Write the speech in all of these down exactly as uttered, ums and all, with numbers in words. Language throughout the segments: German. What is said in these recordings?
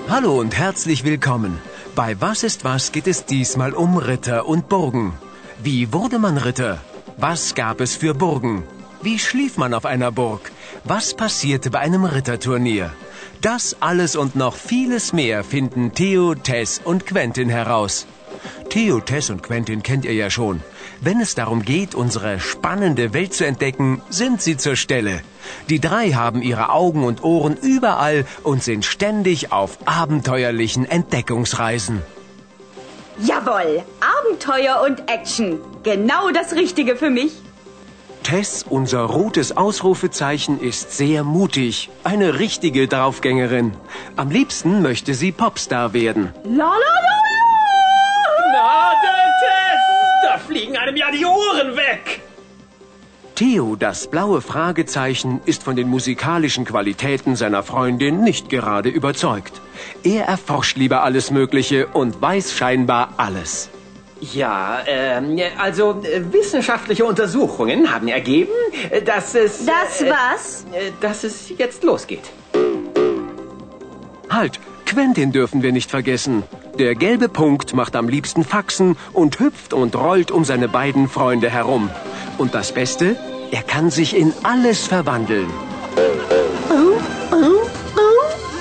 Hallo und herzlich willkommen. Bei Was ist was geht es diesmal um Ritter und Burgen. Wie wurde man Ritter? Was gab es für Burgen? Wie schlief man auf einer Burg? Was passierte bei einem Ritterturnier? Das alles und noch vieles mehr finden Theo, Tess und Quentin heraus. Theo, Tess und Quentin kennt ihr ja schon. Wenn es darum geht, unsere spannende Welt zu entdecken, sind sie zur Stelle. Die drei haben ihre Augen und Ohren überall und sind ständig auf abenteuerlichen Entdeckungsreisen. Jawohl, Abenteuer und Action. Genau das Richtige für mich. Tess, unser rotes Ausrufezeichen, ist sehr mutig. Eine richtige Draufgängerin. Am liebsten möchte sie Popstar werden. La la la! Gnade, Tess! Da fliegen einem ja die Ohren weg! Theo, das blaue Fragezeichen, ist von den musikalischen Qualitäten seiner Freundin nicht gerade überzeugt. Er erforscht lieber alles Mögliche und weiß scheinbar alles. Ja, ähm, also äh, wissenschaftliche Untersuchungen haben ergeben, äh, dass es... Das äh, was? Äh, dass es jetzt losgeht. Halt, Quentin dürfen wir nicht vergessen. Der gelbe Punkt macht am liebsten Faxen und hüpft und rollt um seine beiden Freunde herum. Und das Beste, er kann sich in alles verwandeln. Oh, oh, oh.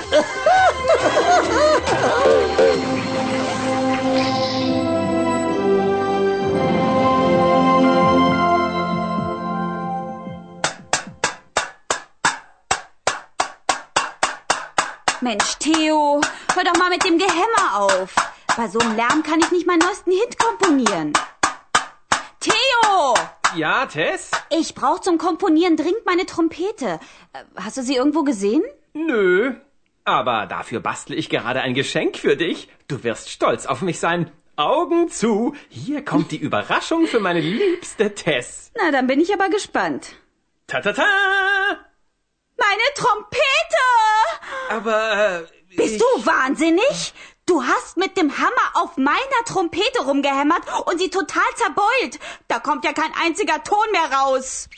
Mensch, Theo, hör doch mal mit dem Gehämmer auf. Bei so einem Lärm kann ich nicht meinen neuesten Hit komponieren. Theo! Ja, Tess? Ich brauche zum Komponieren dringend meine Trompete. Hast du sie irgendwo gesehen? Nö. Aber dafür bastle ich gerade ein Geschenk für dich. Du wirst stolz auf mich sein. Augen zu. Hier kommt die Überraschung für meine liebste Tess. Na, dann bin ich aber gespannt. Ta-ta-ta! Meine Trompete! Aber... Äh, Bist ich... du wahnsinnig? Du hast mit dem Hammer auf meiner Trompete rumgehämmert und sie total zerbeult. Da kommt ja kein einziger Ton mehr raus.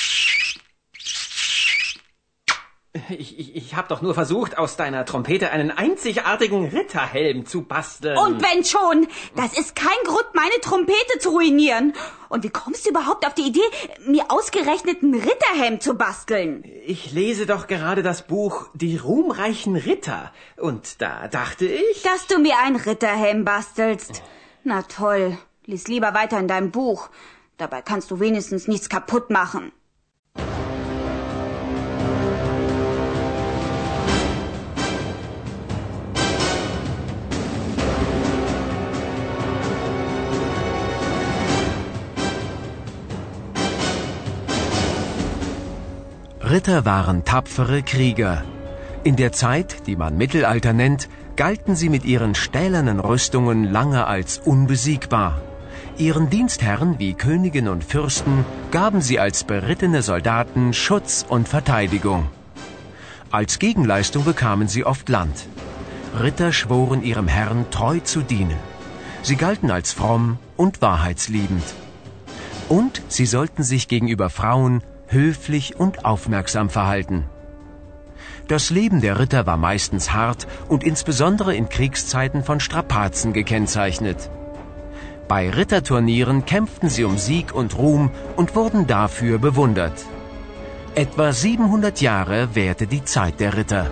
Ich, ich, ich habe doch nur versucht, aus deiner Trompete einen einzigartigen Ritterhelm zu basteln. Und wenn schon, das ist kein Grund, meine Trompete zu ruinieren. Und wie kommst du überhaupt auf die Idee, mir ausgerechnet einen Ritterhelm zu basteln? Ich lese doch gerade das Buch Die ruhmreichen Ritter. Und da dachte ich... Dass du mir einen Ritterhelm bastelst. Na toll, lies lieber weiter in deinem Buch. Dabei kannst du wenigstens nichts kaputt machen. Ritter waren tapfere Krieger. In der Zeit, die man Mittelalter nennt, galten sie mit ihren stählernen Rüstungen lange als unbesiegbar. Ihren Dienstherren wie Königen und Fürsten gaben sie als berittene Soldaten Schutz und Verteidigung. Als Gegenleistung bekamen sie oft Land. Ritter schworen ihrem Herrn treu zu dienen. Sie galten als fromm und wahrheitsliebend. Und sie sollten sich gegenüber Frauen höflich und aufmerksam verhalten. Das Leben der Ritter war meistens hart und insbesondere in Kriegszeiten von Strapazen gekennzeichnet. Bei Ritterturnieren kämpften sie um Sieg und Ruhm und wurden dafür bewundert. Etwa siebenhundert Jahre währte die Zeit der Ritter.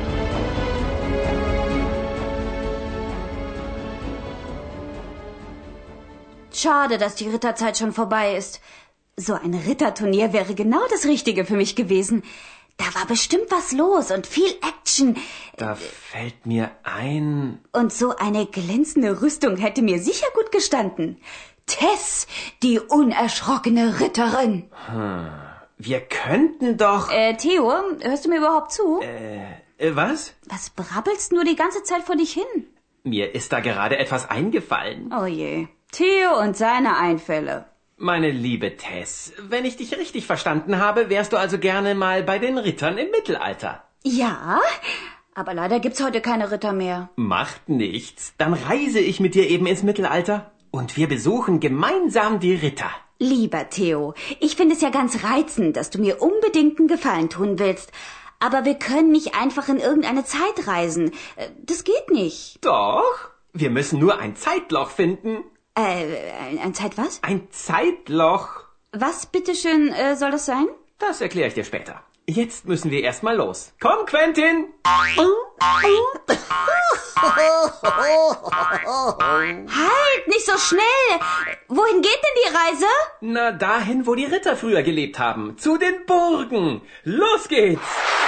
Schade, dass die Ritterzeit schon vorbei ist. So ein Ritterturnier wäre genau das Richtige für mich gewesen. Da war bestimmt was los und viel Action. Da fällt mir ein... Und so eine glänzende Rüstung hätte mir sicher gut gestanden. Tess, die unerschrockene Ritterin. Hm. Wir könnten doch... Äh, Theo, hörst du mir überhaupt zu? Äh, was? Was brabbelst nur die ganze Zeit vor dich hin? Mir ist da gerade etwas eingefallen. Oh je, Theo und seine Einfälle. Meine liebe Tess, wenn ich dich richtig verstanden habe, wärst du also gerne mal bei den Rittern im Mittelalter. Ja, aber leider gibt's heute keine Ritter mehr. Macht nichts. Dann reise ich mit dir eben ins Mittelalter und wir besuchen gemeinsam die Ritter. Lieber Theo, ich finde es ja ganz reizend, dass du mir unbedingt einen Gefallen tun willst. Aber wir können nicht einfach in irgendeine Zeit reisen. Das geht nicht. Doch, wir müssen nur ein Zeitloch finden. Äh, ein, ein Zeit was? Ein Zeitloch. Was, bitteschön, äh, soll das sein? Das erkläre ich dir später. Jetzt müssen wir erstmal los. Komm, Quentin! Halt, nicht so schnell! Wohin geht denn die Reise? Na, dahin, wo die Ritter früher gelebt haben. Zu den Burgen. Los geht's!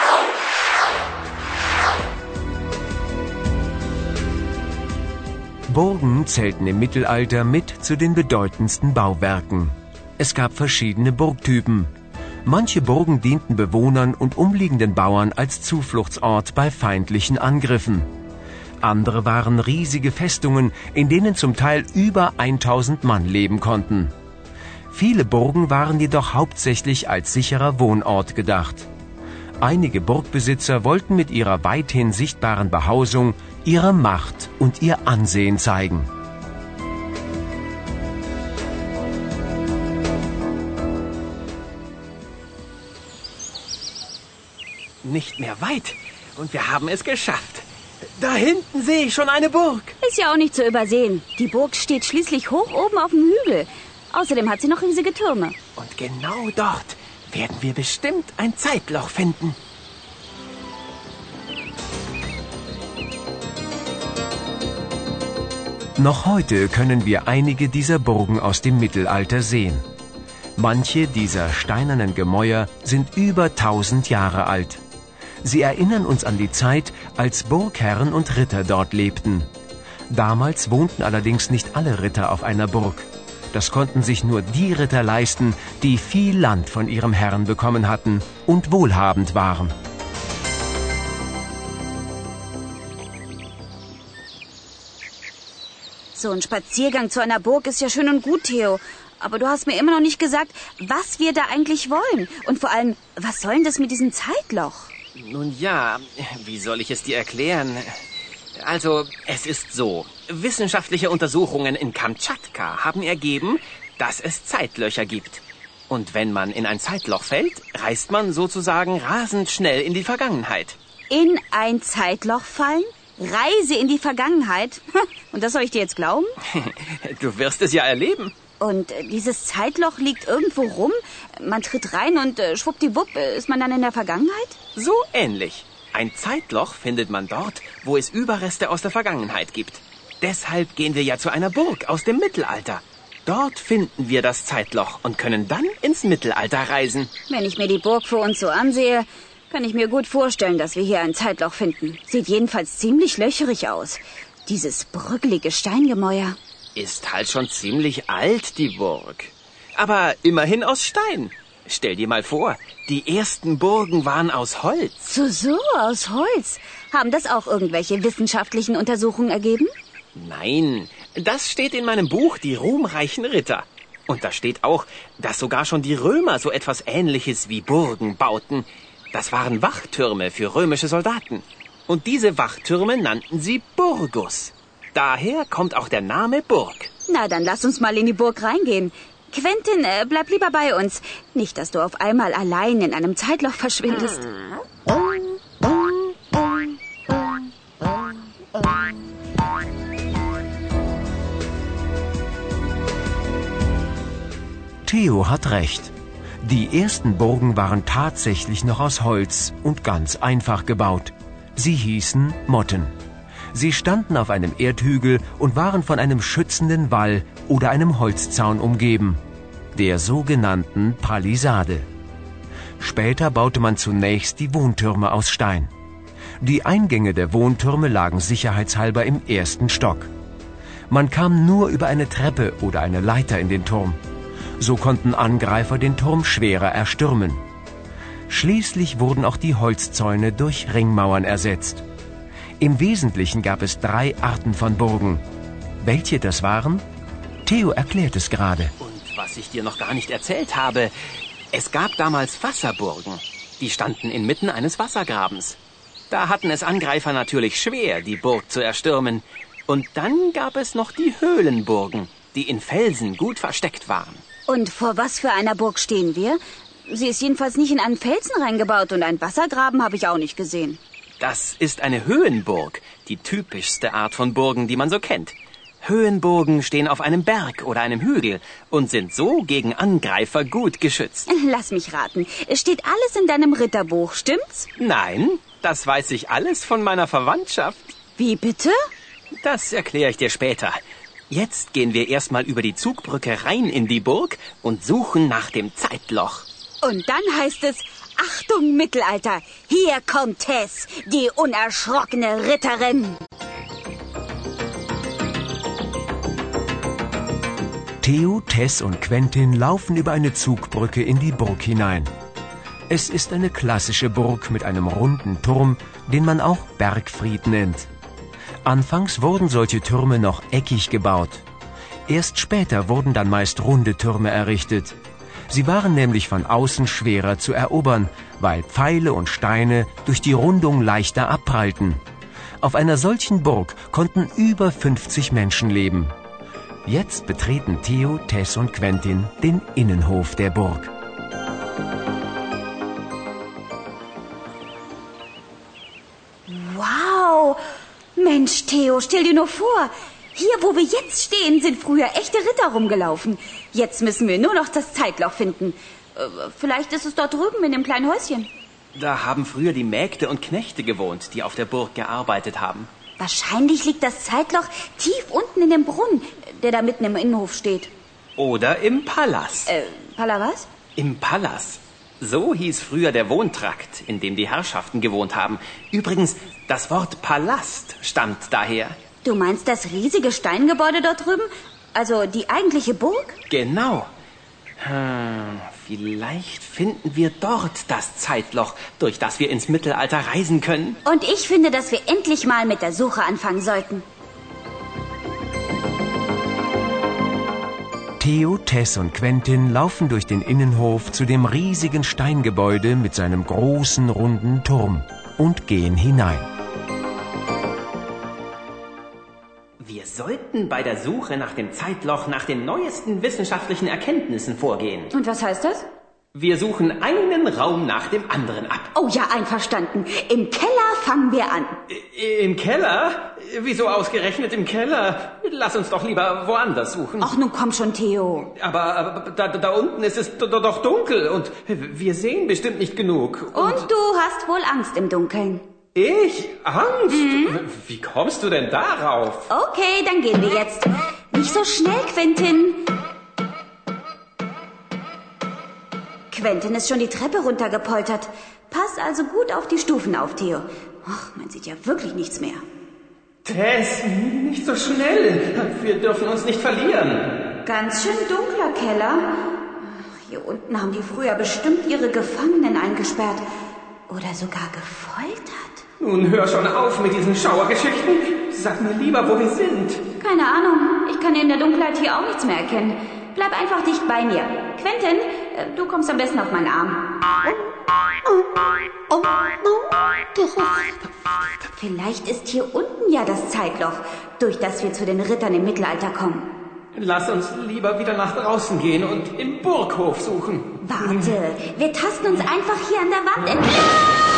Burgen zählten im Mittelalter mit zu den bedeutendsten Bauwerken. Es gab verschiedene Burgtypen. Manche Burgen dienten Bewohnern und umliegenden Bauern als Zufluchtsort bei feindlichen Angriffen. Andere waren riesige Festungen, in denen zum Teil über tausend Mann leben konnten. Viele Burgen waren jedoch hauptsächlich als sicherer Wohnort gedacht. Einige Burgbesitzer wollten mit ihrer weithin sichtbaren Behausung ihre Macht und ihr Ansehen zeigen. Nicht mehr weit. Und wir haben es geschafft. Da hinten sehe ich schon eine Burg. Ist ja auch nicht zu übersehen. Die Burg steht schließlich hoch oben auf dem Hügel. Außerdem hat sie noch riesige Türme. Und genau dort werden wir bestimmt ein Zeitloch finden. Noch heute können wir einige dieser Burgen aus dem Mittelalter sehen. Manche dieser steinernen Gemäuer sind über tausend Jahre alt. Sie erinnern uns an die Zeit, als Burgherren und Ritter dort lebten. Damals wohnten allerdings nicht alle Ritter auf einer Burg. Das konnten sich nur die Ritter leisten, die viel Land von ihrem Herrn bekommen hatten und wohlhabend waren. So ein Spaziergang zu einer Burg ist ja schön und gut, Theo. Aber du hast mir immer noch nicht gesagt, was wir da eigentlich wollen. Und vor allem, was soll denn das mit diesem Zeitloch? Nun ja, wie soll ich es dir erklären? Also, es ist so. Wissenschaftliche Untersuchungen in Kamtschatka haben ergeben, dass es Zeitlöcher gibt. Und wenn man in ein Zeitloch fällt, reist man sozusagen rasend schnell in die Vergangenheit. In ein Zeitloch fallen? Reise in die Vergangenheit? Und das soll ich dir jetzt glauben? Du wirst es ja erleben. Und äh, dieses Zeitloch liegt irgendwo rum? Man tritt rein und äh, schwuppdiwupp äh, ist man dann in der Vergangenheit? So ähnlich. Ein Zeitloch findet man dort, wo es Überreste aus der Vergangenheit gibt. Deshalb gehen wir ja zu einer Burg aus dem Mittelalter. Dort finden wir das Zeitloch und können dann ins Mittelalter reisen. Wenn ich mir die Burg vor uns so ansehe, kann ich mir gut vorstellen, dass wir hier ein Zeitloch finden. Sieht jedenfalls ziemlich löcherig aus. Dieses brüggelige Steingemäuer. Ist halt schon ziemlich alt, die Burg. Aber immerhin aus Stein. Stell dir mal vor, die ersten Burgen waren aus Holz. So, so, aus Holz. Haben das auch irgendwelche wissenschaftlichen Untersuchungen ergeben? Nein, das steht in meinem Buch Die ruhmreichen Ritter. Und da steht auch, dass sogar schon die Römer so etwas Ähnliches wie Burgen bauten. Das waren Wachtürme für römische Soldaten. Und diese Wachtürme nannten sie Burgus. Daher kommt auch der Name Burg. Na, dann lass uns mal in die Burg reingehen. Quentin, äh, bleib lieber bei uns. Nicht, dass du auf einmal allein in einem Zeitloch verschwindest. Theo hat recht. Die ersten Burgen waren tatsächlich noch aus Holz und ganz einfach gebaut. Sie hießen Motten. Sie standen auf einem Erdhügel und waren von einem schützenden Wall oder einem Holzzaun umgeben, der sogenannten Palisade. Später baute man zunächst die Wohntürme aus Stein. Die Eingänge der Wohntürme lagen sicherheitshalber im ersten Stock. Man kam nur über eine Treppe oder eine Leiter in den Turm. So konnten Angreifer den Turm schwerer erstürmen. Schließlich wurden auch die Holzzäune durch Ringmauern ersetzt. Im Wesentlichen gab es drei Arten von Burgen. Welche das waren? Theo erklärt es gerade. Und was ich dir noch gar nicht erzählt habe, es gab damals Wasserburgen. Die standen inmitten eines Wassergrabens. Da hatten es Angreifer natürlich schwer, die Burg zu erstürmen. Und dann gab es noch die Höhlenburgen, die in Felsen gut versteckt waren. Und vor was für einer Burg stehen wir? Sie ist jedenfalls nicht in einen Felsen reingebaut und einen Wassergraben habe ich auch nicht gesehen. Das ist eine Höhenburg, die typischste Art von Burgen, die man so kennt. Höhenburgen stehen auf einem Berg oder einem Hügel und sind so gegen Angreifer gut geschützt. Lass mich raten, es steht alles in deinem Ritterbuch, stimmt's? Nein, das weiß ich alles von meiner Verwandtschaft. Wie bitte? Das erkläre ich dir später. Jetzt gehen wir erstmal über die Zugbrücke rein in die Burg und suchen nach dem Zeitloch. Und dann heißt es, Achtung Mittelalter, hier kommt Tess, die unerschrockene Ritterin. Theo, Tess und Quentin laufen über eine Zugbrücke in die Burg hinein. Es ist eine klassische Burg mit einem runden Turm, den man auch Bergfried nennt. Anfangs wurden solche Türme noch eckig gebaut. Erst später wurden dann meist runde Türme errichtet. Sie waren nämlich von außen schwerer zu erobern, weil Pfeile und Steine durch die Rundung leichter abprallten. Auf einer solchen Burg konnten über fünfzig Menschen leben. Jetzt betreten Theo, Tess und Quentin den Innenhof der Burg. Wow! Mensch, Theo, stell dir nur vor, hier, wo wir jetzt stehen, sind früher echte Ritter rumgelaufen. Jetzt müssen wir nur noch das Zeitloch finden. Äh, vielleicht ist es dort drüben in dem kleinen Häuschen. Da haben früher die Mägde und Knechte gewohnt, die auf der Burg gearbeitet haben. Wahrscheinlich liegt das Zeitloch tief unten in dem Brunnen, der da mitten im Innenhof steht. Oder im Palas. Äh, Pala was? Im Palas. So hieß früher der Wohntrakt, in dem die Herrschaften gewohnt haben. Übrigens, das Wort Palast stammt daher. Du meinst das riesige Steingebäude dort drüben? Also die eigentliche Burg? Genau. Hm, vielleicht finden wir dort das Zeitloch, durch das wir ins Mittelalter reisen können. Und ich finde, dass wir endlich mal mit der Suche anfangen sollten. Theo, Tess und Quentin laufen durch den Innenhof zu dem riesigen Steingebäude mit seinem großen, runden Turm und gehen hinein. Wir sollten bei der Suche nach dem Zeitloch nach den neuesten wissenschaftlichen Erkenntnissen vorgehen. Und was heißt das? Wir suchen einen Raum nach dem anderen ab. Oh ja, einverstanden. Im Keller fangen wir an. I- Im Keller? Wieso ausgerechnet im Keller? Lass uns doch lieber woanders suchen. Ach, nun komm schon, Theo. Aber, aber da, da unten ist es do- do- doch dunkel und wir sehen bestimmt nicht genug. Und du hast wohl Angst im Dunkeln. Ich? Angst? Mhm. Wie kommst du denn darauf? Okay, dann gehen wir jetzt. Nicht so schnell, Quentin. Quentin ist schon die Treppe runtergepoltert. Pass also gut auf die Stufen auf, Theo. Ach, man sieht ja wirklich nichts mehr. Tess, nicht so schnell. Wir dürfen uns nicht verlieren. Ganz schön dunkler Keller. Hier unten haben die früher bestimmt ihre Gefangenen eingesperrt. Oder sogar gefoltert. Nun hör schon auf mit diesen Schauergeschichten. Sag mir lieber, wo wir sind. Keine Ahnung. Ich kann in der Dunkelheit hier auch nichts mehr erkennen. Bleib einfach dicht bei mir. Quentin, äh, du kommst am besten auf meinen Arm. Vielleicht ist hier unten ja das Zeitloch, durch das wir zu den Rittern im Mittelalter kommen. Lass uns lieber wieder nach draußen gehen und im Burghof suchen. Warte, wir tasten uns einfach hier an der Wand entlang.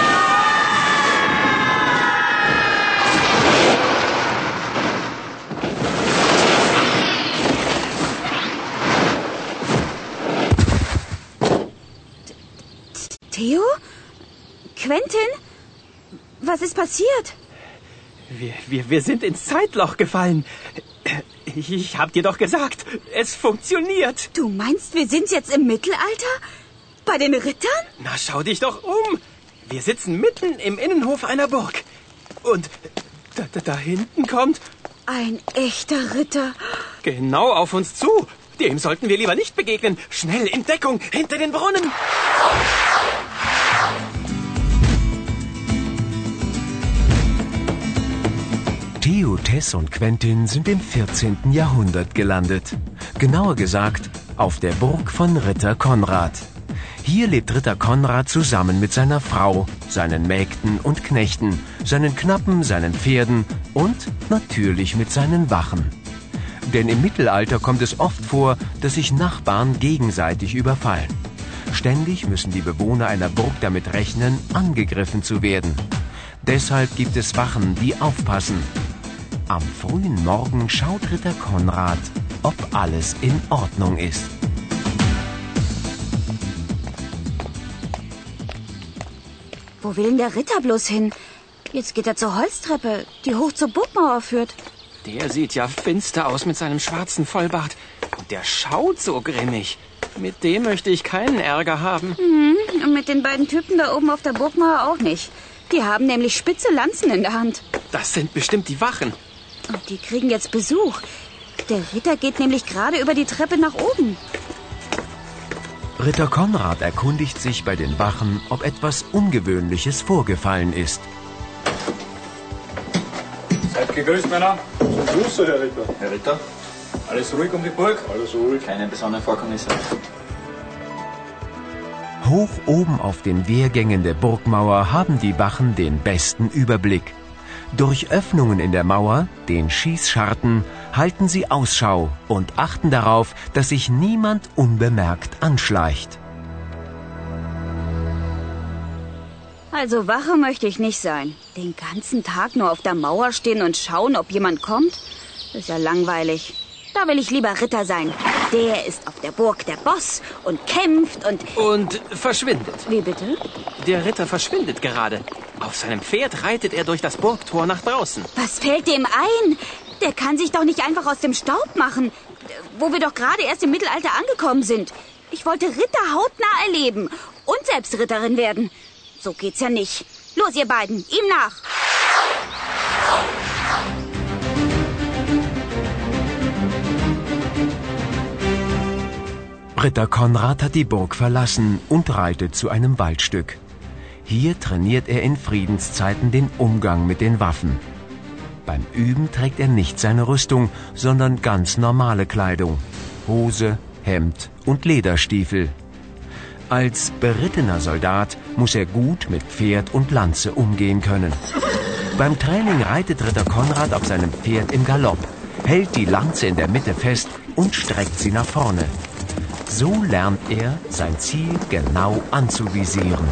Theo? Quentin? Was ist passiert? Wir, wir, wir sind ins Zeitloch gefallen. Ich, ich hab dir doch gesagt, es funktioniert. Du meinst, wir sind jetzt im Mittelalter? Bei den Rittern? Na, schau dich doch um. Wir sitzen mitten im Innenhof einer Burg. Und da, da, da hinten kommt... Ein echter Ritter. Genau auf uns zu. Dem sollten wir lieber nicht begegnen. Schnell in Deckung, hinter den Brunnen. Theo, Tess und Quentin sind im vierzehnten Jahrhundert gelandet. Genauer gesagt, auf der Burg von Ritter Konrad. Hier lebt Ritter Konrad zusammen mit seiner Frau, seinen Mägden und Knechten, seinen Knappen, seinen Pferden und natürlich mit seinen Wachen. Denn im Mittelalter kommt es oft vor, dass sich Nachbarn gegenseitig überfallen. Ständig müssen die Bewohner einer Burg damit rechnen, angegriffen zu werden. Deshalb gibt es Wachen, die aufpassen. Am frühen Morgen schaut Ritter Konrad, ob alles in Ordnung ist. Wo will denn der Ritter bloß hin? Jetzt geht er zur Holztreppe, die hoch zur Burgmauer führt. Der sieht ja finster aus mit seinem schwarzen Vollbart. Und der schaut so grimmig. Mit dem möchte ich keinen Ärger haben. Mhm, und mit den beiden Typen da oben auf der Burgmauer auch nicht. Die haben nämlich spitze Lanzen in der Hand. Das sind bestimmt die Wachen. Und die kriegen jetzt Besuch. Der Ritter geht nämlich gerade über die Treppe nach oben. Ritter Konrad erkundigt sich bei den Wachen, ob etwas Ungewöhnliches vorgefallen ist. Seid gegrüßt, Männer. Zum Gruße, Herr Ritter. Herr Ritter, alles ruhig um die Burg? Alles ruhig. Keine besonderen Vorkommnisse. Hoch oben auf den Wehrgängen der Burgmauer haben die Wachen den besten Überblick. Durch Öffnungen in der Mauer, den Schießscharten, halten sie Ausschau und achten darauf, dass sich niemand unbemerkt anschleicht. Also Wache möchte ich nicht sein. Den ganzen Tag nur auf der Mauer stehen und schauen, ob jemand kommt? Das ist ja langweilig. Da will ich lieber Ritter sein. Der ist auf der Burg der Boss und kämpft und... Und verschwindet. Wie bitte? Der Ritter verschwindet gerade. Auf seinem Pferd reitet er durch das Burgtor nach draußen. Was fällt dem ein? Der kann sich doch nicht einfach aus dem Staub machen, wo wir doch gerade erst im Mittelalter angekommen sind. Ich wollte Ritter hautnah erleben und selbst Ritterin werden. So geht's ja nicht. Los, ihr beiden, ihm nach! Ritter Konrad hat die Burg verlassen und reitet zu einem Waldstück. Hier trainiert er in Friedenszeiten den Umgang mit den Waffen. Beim Üben trägt er nicht seine Rüstung, sondern ganz normale Kleidung. Hose, Hemd und Lederstiefel. Als berittener Soldat muss er gut mit Pferd und Lanze umgehen können. Beim Training reitet Ritter Konrad auf seinem Pferd im Galopp, hält die Lanze in der Mitte fest und streckt sie nach vorne. So lernt er, sein Ziel genau anzuvisieren.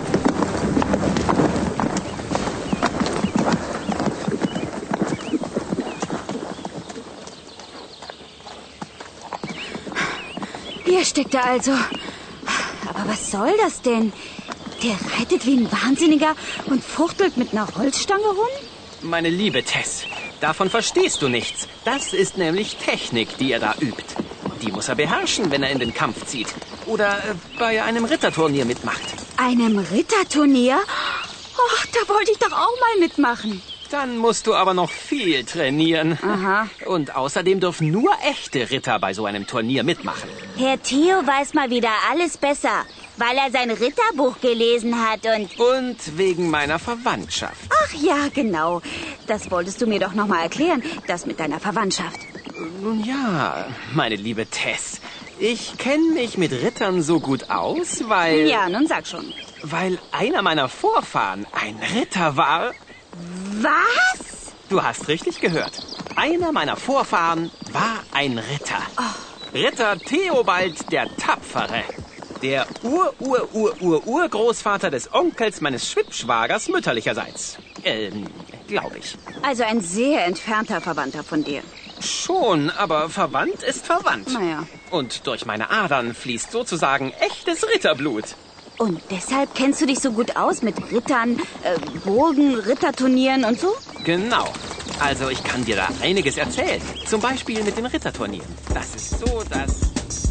Hier steckt er also. Aber was soll das denn? Der reitet wie ein Wahnsinniger und fuchtelt mit einer Holzstange rum? Meine liebe Tess, davon verstehst du nichts. Das ist nämlich Technik, die er da übt. Die muss er beherrschen, wenn er in den Kampf zieht. Oder äh, bei einem Ritterturnier mitmacht. Einem Ritterturnier? Och, da wollte ich doch auch mal mitmachen. Dann musst du aber noch viel trainieren. Aha. Und außerdem dürfen nur echte Ritter bei so einem Turnier mitmachen. Herr Theo weiß mal wieder alles besser, weil er sein Ritterbuch gelesen hat und... Und wegen meiner Verwandtschaft. Ach ja, genau. Das wolltest du mir doch noch mal erklären, das mit deiner Verwandtschaft. Nun ja, meine liebe Tess, ich kenne mich mit Rittern so gut aus, weil... Ja, nun sag schon. Weil einer meiner Vorfahren ein Ritter war... Was? Du hast richtig gehört. Einer meiner Vorfahren war ein Ritter. Oh. Ritter Theobald der Tapfere. Der Ur-Ur-Ur-Ur-Urgroßvater des Onkels meines Schwippschwagers mütterlicherseits. Ähm, glaube ich. Also ein sehr entfernter Verwandter von dir. Schon, aber verwandt ist verwandt. Naja. Und durch meine Adern fließt sozusagen echtes Ritterblut. Und deshalb kennst du dich so gut aus mit Rittern, äh, Burgen, Ritterturnieren und so? Genau. Also ich kann dir da einiges erzählen. Zum Beispiel mit den Ritterturnieren. Das ist so, dass...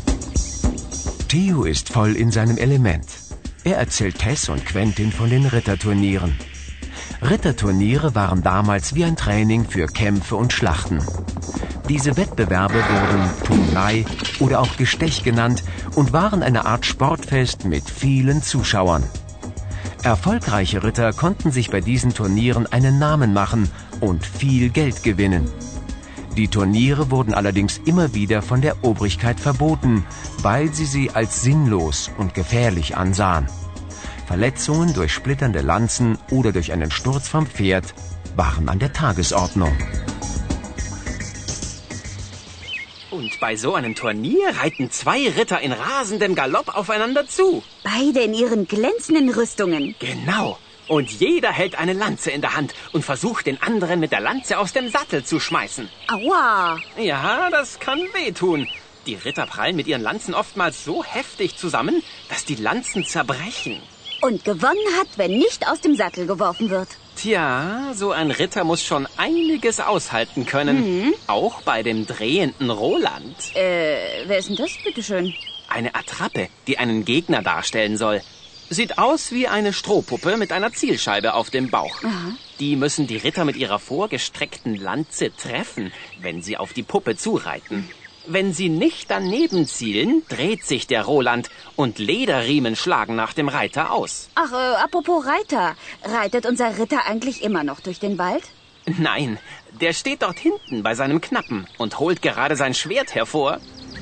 Theo ist voll in seinem Element. Er erzählt Tess und Quentin von den Ritterturnieren. Ritterturniere waren damals wie ein Training für Kämpfe und Schlachten. Diese Wettbewerbe wurden Turnei oder auch Gestech genannt und waren eine Art Sportfest mit vielen Zuschauern. Erfolgreiche Ritter konnten sich bei diesen Turnieren einen Namen machen und viel Geld gewinnen. Die Turniere wurden allerdings immer wieder von der Obrigkeit verboten, weil sie sie als sinnlos und gefährlich ansahen. Verletzungen durch splitternde Lanzen oder durch einen Sturz vom Pferd waren an der Tagesordnung. Und bei so einem Turnier reiten zwei Ritter in rasendem Galopp aufeinander zu. Beide in ihren glänzenden Rüstungen. Genau. Und jeder hält eine Lanze in der Hand und versucht, den anderen mit der Lanze aus dem Sattel zu schmeißen. Aua! Ja, das kann wehtun. Die Ritter prallen mit ihren Lanzen oftmals so heftig zusammen, dass die Lanzen zerbrechen. Und gewonnen hat, wenn nicht aus dem Sattel geworfen wird. Tja, so ein Ritter muss schon einiges aushalten können. Mhm. Auch bei dem drehenden Roland. Äh, wer ist denn das, bitteschön? Eine Attrappe, die einen Gegner darstellen soll. Sieht aus wie eine Strohpuppe mit einer Zielscheibe auf dem Bauch. Aha. Die müssen die Ritter mit ihrer vorgestreckten Lanze treffen, wenn sie auf die Puppe zureiten. Wenn sie nicht daneben zielen, dreht sich der Roland und Lederriemen schlagen nach dem Reiter aus. Ach, äh, apropos Reiter. Reitet unser Ritter eigentlich immer noch durch den Wald? Nein, der steht dort hinten bei seinem Knappen und holt gerade sein Schwert hervor.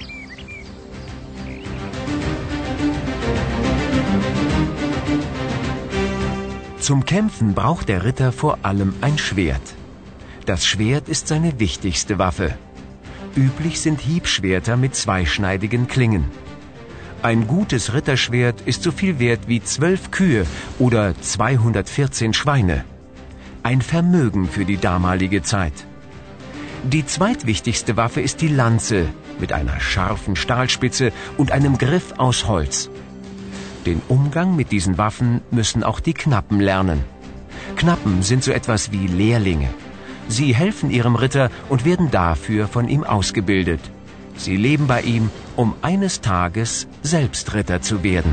Zum Kämpfen braucht der Ritter vor allem ein Schwert. Das Schwert ist seine wichtigste Waffe. Üblich sind Hiebschwerter mit zweischneidigen Klingen. Ein gutes Ritterschwert ist so viel wert wie zwölf Kühe oder zweihundertvierzehn Schweine. Ein Vermögen für die damalige Zeit. Die zweitwichtigste Waffe ist die Lanze mit einer scharfen Stahlspitze und einem Griff aus Holz. Den Umgang mit diesen Waffen müssen auch die Knappen lernen. Knappen sind so etwas wie Lehrlinge. Sie helfen ihrem Ritter und werden dafür von ihm ausgebildet. Sie leben bei ihm, um eines Tages selbst Ritter zu werden.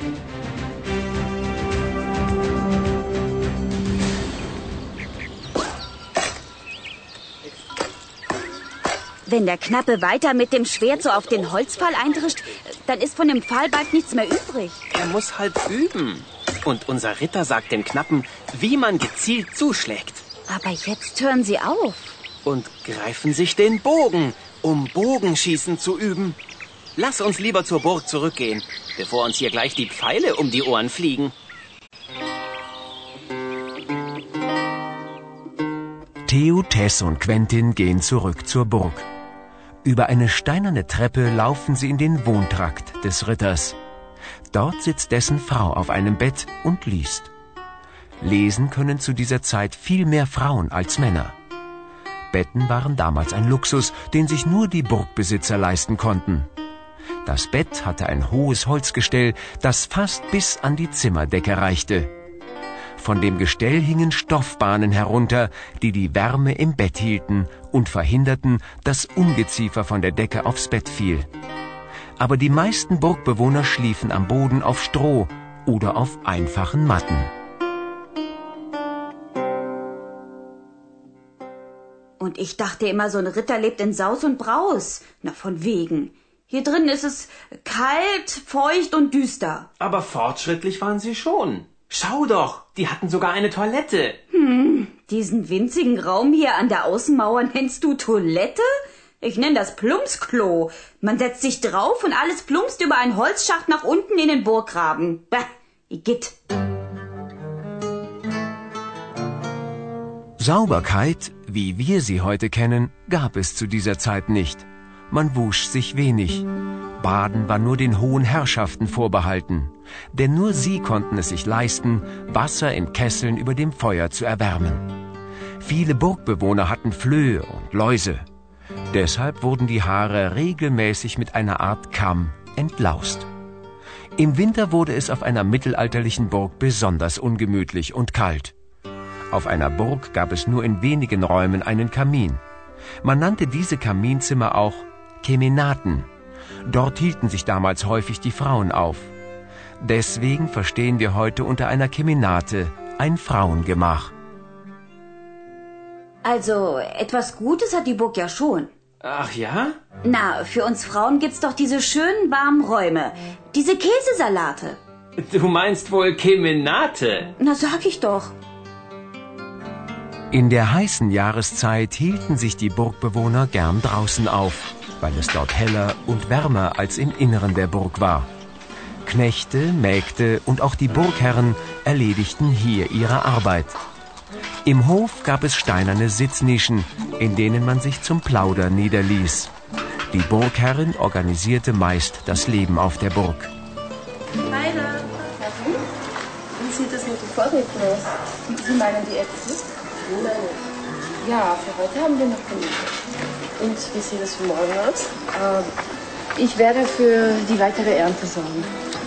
Wenn der Knappe weiter mit dem Schwert so auf den Holzpfahl eindrischt, dann ist von dem Pfahl bald nichts mehr übrig. Er muss halt üben. Und unser Ritter sagt dem Knappen, wie man gezielt zuschlägt. Aber jetzt hören sie auf. Und greifen sich den Bogen, um Bogenschießen zu üben. Lass uns lieber zur Burg zurückgehen, bevor uns hier gleich die Pfeile um die Ohren fliegen. Theo, Tess und Quentin gehen zurück zur Burg. Über eine steinerne Treppe laufen sie in den Wohntrakt des Ritters. Dort sitzt dessen Frau auf einem Bett und liest. Lesen können zu dieser Zeit viel mehr Frauen als Männer. Betten waren damals ein Luxus, den sich nur die Burgbesitzer leisten konnten. Das Bett hatte ein hohes Holzgestell, das fast bis an die Zimmerdecke reichte. Von dem Gestell hingen Stoffbahnen herunter, die die Wärme im Bett hielten und verhinderten, dass Ungeziefer von der Decke aufs Bett fiel. Aber die meisten Burgbewohner schliefen am Boden auf Stroh oder auf einfachen Matten. Und ich dachte immer, so ein Ritter lebt in Saus und Braus. Na, von wegen. Hier drin ist es kalt, feucht und düster. Aber fortschrittlich waren sie schon. Schau doch, die hatten sogar eine Toilette. Hm, diesen winzigen Raum hier an der Außenmauer nennst du Toilette? Ich nenne das Plumpsklo. Man setzt sich drauf und alles plumpst über einen Holzschacht nach unten in den Burggraben. Bäh, Igitt. Sauberkeit, wie wir sie heute kennen, gab es zu dieser Zeit nicht. Man wusch sich wenig. Baden war nur den hohen Herrschaften vorbehalten, denn nur sie konnten es sich leisten, Wasser in Kesseln über dem Feuer zu erwärmen. Viele Burgbewohner hatten Flöhe und Läuse. Deshalb wurden die Haare regelmäßig mit einer Art Kamm entlaust. Im Winter wurde es auf einer mittelalterlichen Burg besonders ungemütlich und kalt. Auf einer Burg gab es nur in wenigen Räumen einen Kamin. Man nannte diese Kaminzimmer auch Kemenaten. Dort hielten sich damals häufig die Frauen auf. Deswegen verstehen wir heute unter einer Kemenate ein Frauengemach. Also, etwas Gutes hat die Burg ja schon. Ach ja? Na, für uns Frauen gibt's doch diese schönen warmen Räume. Diese Käsesalate. Du meinst wohl Kemenate? Na, sag ich doch. In der heißen Jahreszeit hielten sich die Burgbewohner gern draußen auf, weil es dort heller und wärmer als im Inneren der Burg war. Knechte, Mägde und auch die Burgherren erledigten hier ihre Arbeit. Im Hof gab es steinerne Sitznischen, in denen man sich zum Plaudern niederließ. Die Burgherrin organisierte meist das Leben auf der Burg. Rainer, wie sieht es mit den Vorräten aus? Sie meinen die Äpfel? Nein. Ja, für heute haben wir noch genug. Und wie sieht es für morgen aus? Ähm, ich werde für die weitere Ernte sorgen.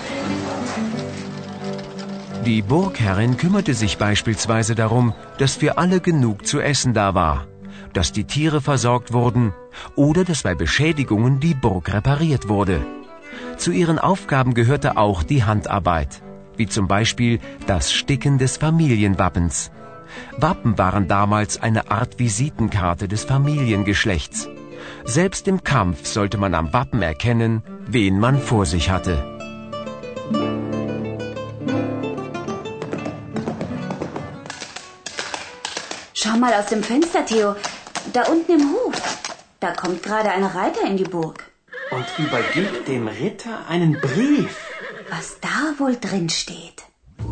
Die Burgherrin kümmerte sich beispielsweise darum, dass für alle genug zu essen da war, dass die Tiere versorgt wurden oder dass bei Beschädigungen die Burg repariert wurde. Zu ihren Aufgaben gehörte auch die Handarbeit, wie zum Beispiel das Sticken des Familienwappens. Wappen waren damals eine Art Visitenkarte des Familiengeschlechts. Selbst im Kampf sollte man am Wappen erkennen, wen man vor sich hatte. Schau mal aus dem Fenster, Theo. Da unten im Hof. Da kommt gerade ein Reiter in die Burg. Und übergibt dem Ritter einen Brief. Was da wohl drin steht?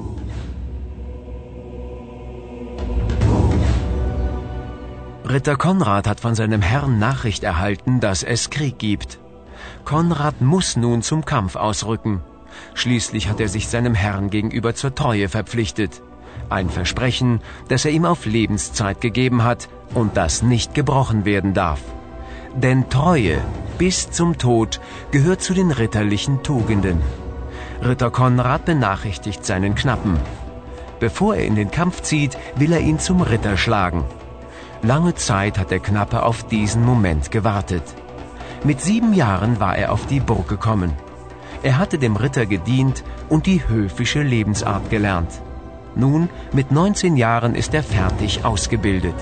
Ritter Konrad hat von seinem Herrn Nachricht erhalten, dass es Krieg gibt. Konrad muss nun zum Kampf ausrücken. Schließlich hat er sich seinem Herrn gegenüber zur Treue verpflichtet. Ein Versprechen, das er ihm auf Lebenszeit gegeben hat und das nicht gebrochen werden darf. Denn Treue bis zum Tod gehört zu den ritterlichen Tugenden. Ritter Konrad benachrichtigt seinen Knappen. Bevor er in den Kampf zieht, will er ihn zum Ritter schlagen. Lange Zeit hat der Knappe auf diesen Moment gewartet. Mit sieben Jahren war er auf die Burg gekommen. Er hatte dem Ritter gedient und die höfische Lebensart gelernt. Nun, mit neunzehn Jahren ist er fertig ausgebildet.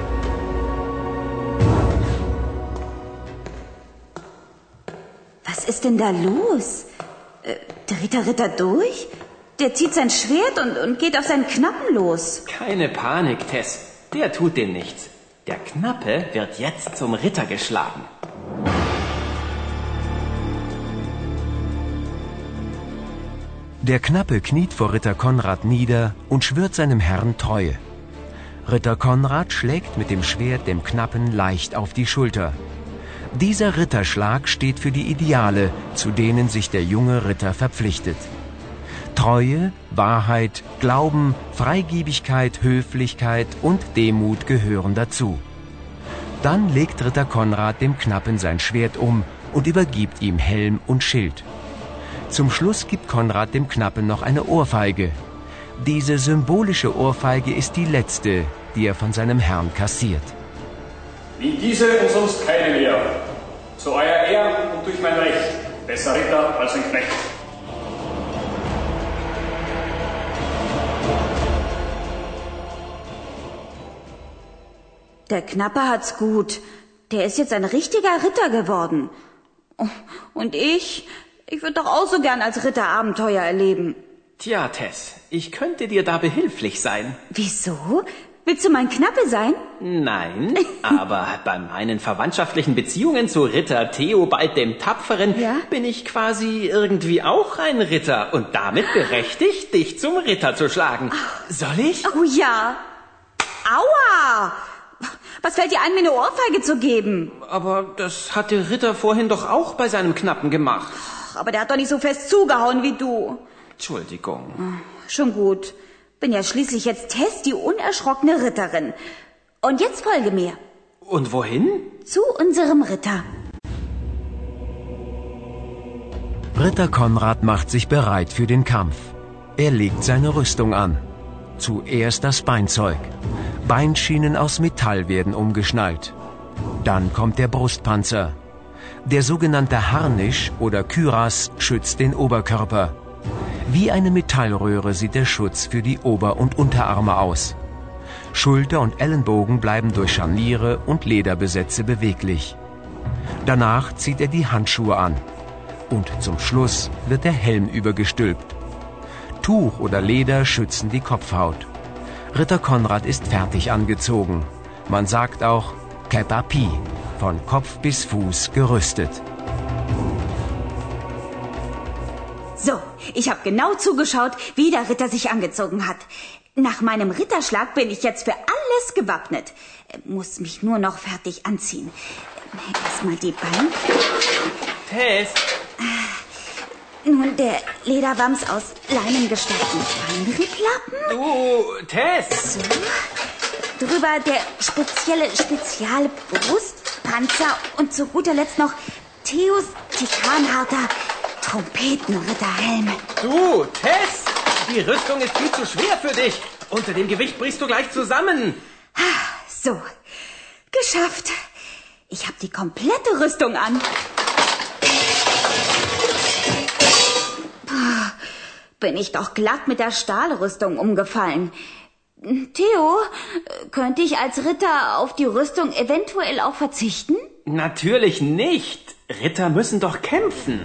Was ist denn da los? Äh, dreht der Ritter durch? Der zieht sein Schwert und, und geht auf seinen Knappen los. Keine Panik, Tess. Der tut dem nichts. Der Knappe wird jetzt zum Ritter geschlagen. Der Knappe kniet vor Ritter Konrad nieder und schwört seinem Herrn Treue. Ritter Konrad schlägt mit dem Schwert dem Knappen leicht auf die Schulter. Dieser Ritterschlag steht für die Ideale, zu denen sich der junge Ritter verpflichtet. Treue, Wahrheit, Glauben, Freigebigkeit, Höflichkeit und Demut gehören dazu. Dann legt Ritter Konrad dem Knappen sein Schwert um und übergibt ihm Helm und Schild. Zum Schluss gibt Konrad dem Knappen noch eine Ohrfeige. Diese symbolische Ohrfeige ist die letzte, die er von seinem Herrn kassiert. Wie diese und sonst keine mehr. Zu euer Ehren und durch mein Recht. Besser Ritter als ein Knecht. Der Knappe hat's gut. Der ist jetzt ein richtiger Ritter geworden. Und ich, ich würde doch auch so gern als Ritter Abenteuer erleben. Tja, Tess, ich könnte dir da behilflich sein. Wieso? Willst du mein Knappe sein? Nein, aber bei meinen verwandtschaftlichen Beziehungen zu Ritter Theobald dem Tapferen ja? bin ich quasi irgendwie auch ein Ritter und damit berechtigt, dich zum Ritter zu schlagen. Soll ich? Oh ja. Aua! Was fällt dir ein, mir eine Ohrfeige zu geben? Aber das hat der Ritter vorhin doch auch bei seinem Knappen gemacht. Aber der hat doch nicht so fest zugehauen wie du. Entschuldigung. Schon gut. Bin ja schließlich jetzt Tess, die unerschrockene Ritterin. Und jetzt folge mir. Und wohin? Zu unserem Ritter. Ritter Konrad macht sich bereit für den Kampf. Er legt seine Rüstung an. Zuerst das Beinzeug. Beinschienen aus Metall werden umgeschnallt. Dann kommt der Brustpanzer. Der sogenannte Harnisch oder Kürass schützt den Oberkörper. Wie eine Metallröhre sieht der Schutz für die Ober- und Unterarme aus. Schulter und Ellenbogen bleiben durch Scharniere und Lederbesätze beweglich. Danach zieht er die Handschuhe an. Und zum Schluss wird der Helm übergestülpt. Tuch oder Leder schützen die Kopfhaut. Ritter Konrad ist fertig angezogen. Man sagt auch Cap à pied, von Kopf bis Fuß gerüstet. So, ich habe genau zugeschaut, wie der Ritter sich angezogen hat. Nach meinem Ritterschlag bin ich jetzt für alles gewappnet. Muss mich nur noch fertig anziehen. Erstmal die Beine. Tess, Nun der Lederwams aus leinengestafften Feinricklappen. du, Tess. So. Drüber der spezielle spezielle Brustpanzer und zu guter Letzt noch Theos titanharter Trompetenritterhelm. Du, Tess, die Rüstung ist viel zu schwer für dich. Unter dem Gewicht brichst du gleich zusammen. So, geschafft. Ich habe die komplette Rüstung an. Puh, bin ich doch glatt mit der Stahlrüstung umgefallen. Theo, könnte ich als Ritter auf die Rüstung eventuell auch verzichten? Natürlich nicht. Ritter müssen doch kämpfen.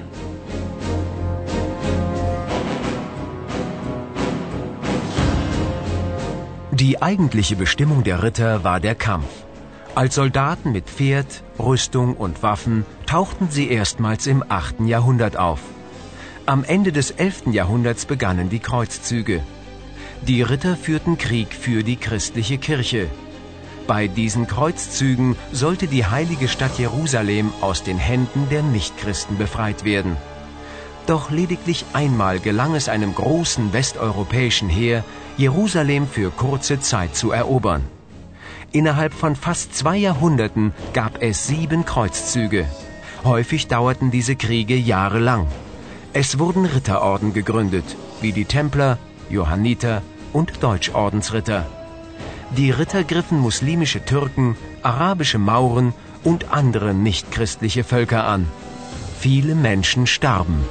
Die eigentliche Bestimmung der Ritter war der Kampf. Als Soldaten mit Pferd, Rüstung und Waffen tauchten sie erstmals im achten Jahrhundert auf. Am Ende des elften Jahrhunderts begannen die Kreuzzüge. Die Ritter führten Krieg für die christliche Kirche. Bei diesen Kreuzzügen sollte die heilige Stadt Jerusalem aus den Händen der Nichtchristen befreit werden. Doch lediglich einmal gelang es einem großen westeuropäischen Heer, Jerusalem für kurze Zeit zu erobern. Innerhalb von fast zwei Jahrhunderten gab es sieben Kreuzzüge. Häufig dauerten diese Kriege jahrelang. Es wurden Ritterorden gegründet, wie die Templer, Johanniter und Deutschordensritter. Die Ritter griffen muslimische Türken, arabische Mauren und andere nichtchristliche Völker an. Viele Menschen starben.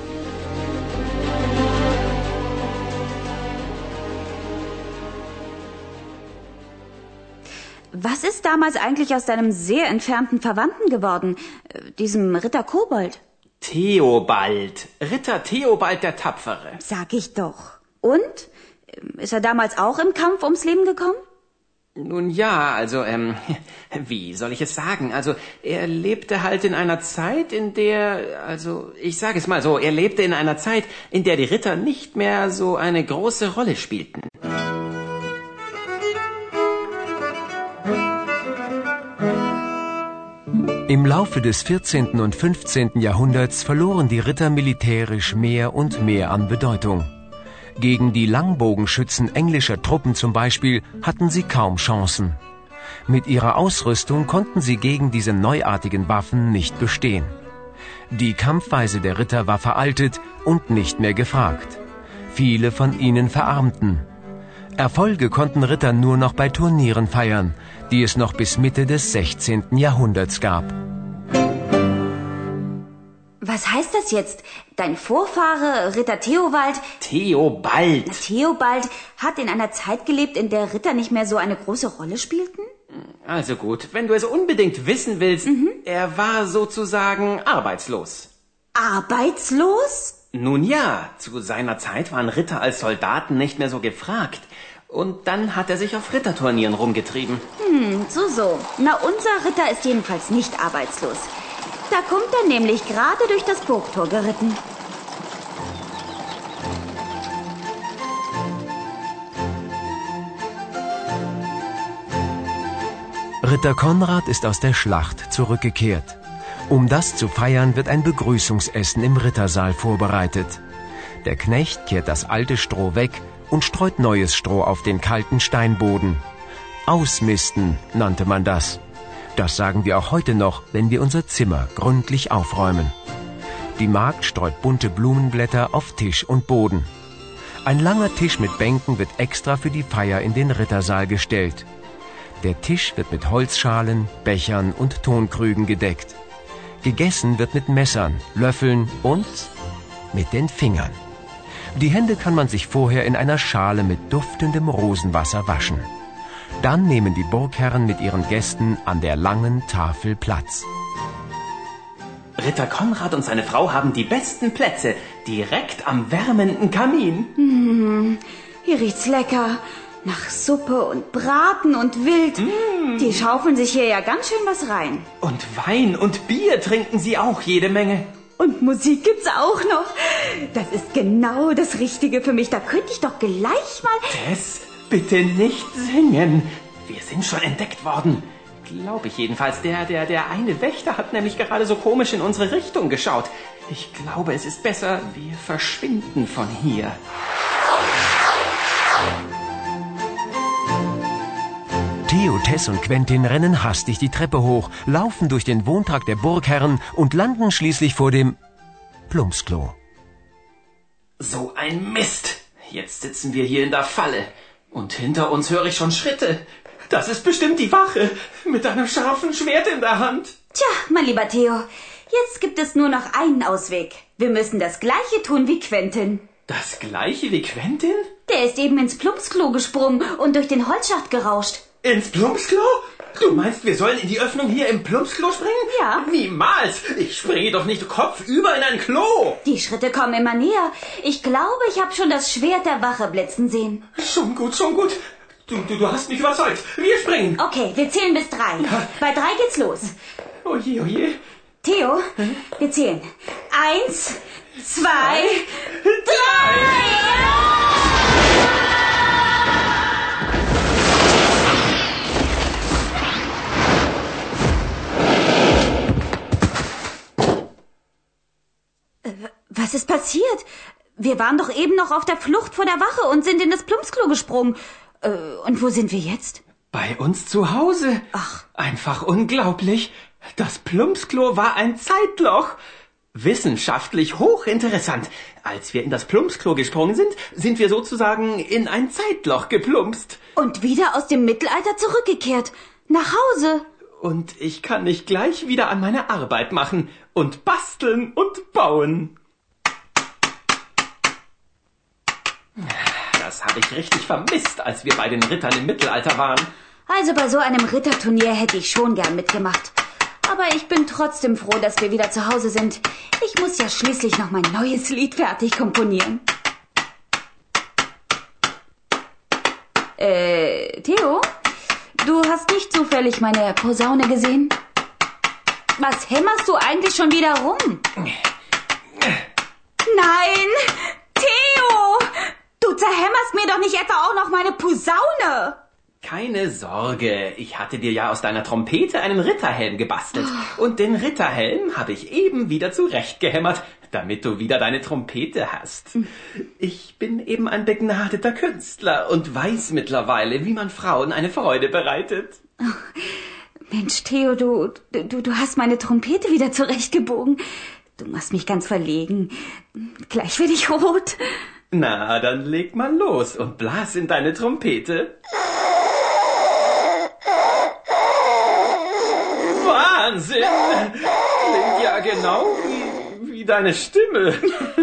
Was ist damals eigentlich aus deinem sehr entfernten Verwandten geworden, diesem Ritter Kobold? Theobald, Ritter Theobald der Tapfere. Sag ich doch. Und? Ist er damals auch im Kampf ums Leben gekommen? Nun ja, also, ähm, wie soll ich es sagen? Also, er lebte halt in einer Zeit, in der, also, ich sage es mal so, er lebte in einer Zeit, in der die Ritter nicht mehr so eine große Rolle spielten. Im Laufe des vierzehnten und fünfzehnten Jahrhunderts verloren die Ritter militärisch mehr und mehr an Bedeutung. Gegen die Langbogenschützen englischer Truppen zum Beispiel hatten sie kaum Chancen. Mit ihrer Ausrüstung konnten sie gegen diese neuartigen Waffen nicht bestehen. Die Kampfweise der Ritter war veraltet und nicht mehr gefragt. Viele von ihnen verarmten. Erfolge konnten Ritter nur noch bei Turnieren feiern, die es noch bis Mitte des sechzehnten Jahrhunderts gab. Was heißt das jetzt? Dein Vorfahre, Ritter Theobald... Theobald. Theobald hat in einer Zeit gelebt, in der Ritter nicht mehr so eine große Rolle spielten? Also gut, wenn du es unbedingt wissen willst, mhm. er war sozusagen arbeitslos. Arbeitslos? Nun ja, zu seiner Zeit waren Ritter als Soldaten nicht mehr so gefragt. Und dann hat er sich auf Ritterturnieren rumgetrieben. Hm, so, so. Na, unser Ritter ist jedenfalls nicht arbeitslos. Da kommt er nämlich gerade durch das Burgtor geritten. Ritter Konrad ist aus der Schlacht zurückgekehrt. Um das zu feiern, wird ein Begrüßungsessen im Rittersaal vorbereitet. Der Knecht kehrt das alte Stroh weg und streut neues Stroh auf den kalten Steinboden. Ausmisten nannte man das. Das sagen wir auch heute noch, wenn wir unser Zimmer gründlich aufräumen. Die Magd streut bunte Blumenblätter auf Tisch und Boden. Ein langer Tisch mit Bänken wird extra für die Feier in den Rittersaal gestellt. Der Tisch wird mit Holzschalen, Bechern und Tonkrügen gedeckt. Gegessen wird mit Messern, Löffeln und mit den Fingern. Die Hände kann man sich vorher in einer Schale mit duftendem Rosenwasser waschen. Dann nehmen die Burgherren mit ihren Gästen an der langen Tafel Platz. Ritter Konrad und seine Frau haben die besten Plätze, direkt am wärmenden Kamin. Mmh, hier riecht's lecker. Nach Suppe und Braten und Wild. Mm. Die schaufeln sich hier ja ganz schön was rein. Und Wein und Bier trinken sie auch jede Menge. Und Musik gibt's auch noch. Das ist genau das Richtige für mich. Da könnte ich doch gleich mal... Tess, bitte nicht singen. Wir sind schon entdeckt worden. Glaube ich jedenfalls. Der, der, der eine Wächter hat nämlich gerade so komisch in unsere Richtung geschaut. Ich glaube, es ist besser, wir verschwinden von hier. Theo, Tess und Quentin rennen hastig die Treppe hoch, laufen durch den Wohntrakt der Burgherren und landen schließlich vor dem Plumpsklo. So ein Mist! Jetzt sitzen wir hier in der Falle. Und hinter uns höre ich schon Schritte. Das ist bestimmt die Wache mit einem scharfen Schwert in der Hand. Tja, mein lieber Theo, jetzt gibt es nur noch einen Ausweg. Wir müssen das Gleiche tun wie Quentin. Das Gleiche wie Quentin? Der ist eben ins Plumpsklo gesprungen und durch den Holzschacht gerauscht. Ins Plumpsklo? Du meinst, wir sollen in die Öffnung hier im Plumpsklo springen? Ja. Niemals! Ich springe doch nicht kopfüber in ein Klo! Die Schritte kommen immer näher. Ich glaube, ich habe schon das Schwert der Wache blitzen sehen. Schon gut, schon gut. Du, du, du hast mich überzeugt. Wir springen. Okay, wir zählen bis drei. Ja. Bei drei geht's los. Oje, oje. Theo, hm? wir zählen. Eins, zwei, drei! Was ist passiert? Wir waren doch eben noch auf der Flucht vor der Wache und sind in das Plumpsklo gesprungen. Äh, und wo sind wir jetzt? Bei uns zu Hause. Ach. Einfach unglaublich. Das Plumpsklo war ein Zeitloch. Wissenschaftlich hochinteressant. Als wir in das Plumpsklo gesprungen sind, sind wir sozusagen in ein Zeitloch geplumpst. Und wieder aus dem Mittelalter zurückgekehrt. Nach Hause. Und ich kann mich gleich wieder an meine Arbeit machen und basteln und bauen. Das habe ich richtig vermisst, als wir bei den Rittern im Mittelalter waren. Also bei so einem Ritterturnier hätte ich schon gern mitgemacht. Aber ich bin trotzdem froh, dass wir wieder zu Hause sind. Ich muss ja schließlich noch mein neues Lied fertig komponieren. Äh, Theo? Du hast nicht zufällig meine Posaune gesehen? Was hämmerst du eigentlich schon wieder rum? Nein! Theo! Du zerhämmerst mir doch nicht etwa auch noch meine Posaune! Keine Sorge, ich hatte dir ja aus deiner Trompete einen Ritterhelm gebastelt. Und den Ritterhelm habe ich eben wieder zurechtgehämmert, damit du wieder deine Trompete hast. Ich bin eben ein begnadeter Künstler und weiß mittlerweile, wie man Frauen eine Freude bereitet. Oh, Mensch, Theo, du, du, du hast meine Trompete wieder zurechtgebogen. Du machst mich ganz verlegen. Gleich werde ich rot. Na, dann leg mal los und blas in deine Trompete. Wahnsinn! Klingt ja genau wie, wie deine Stimme.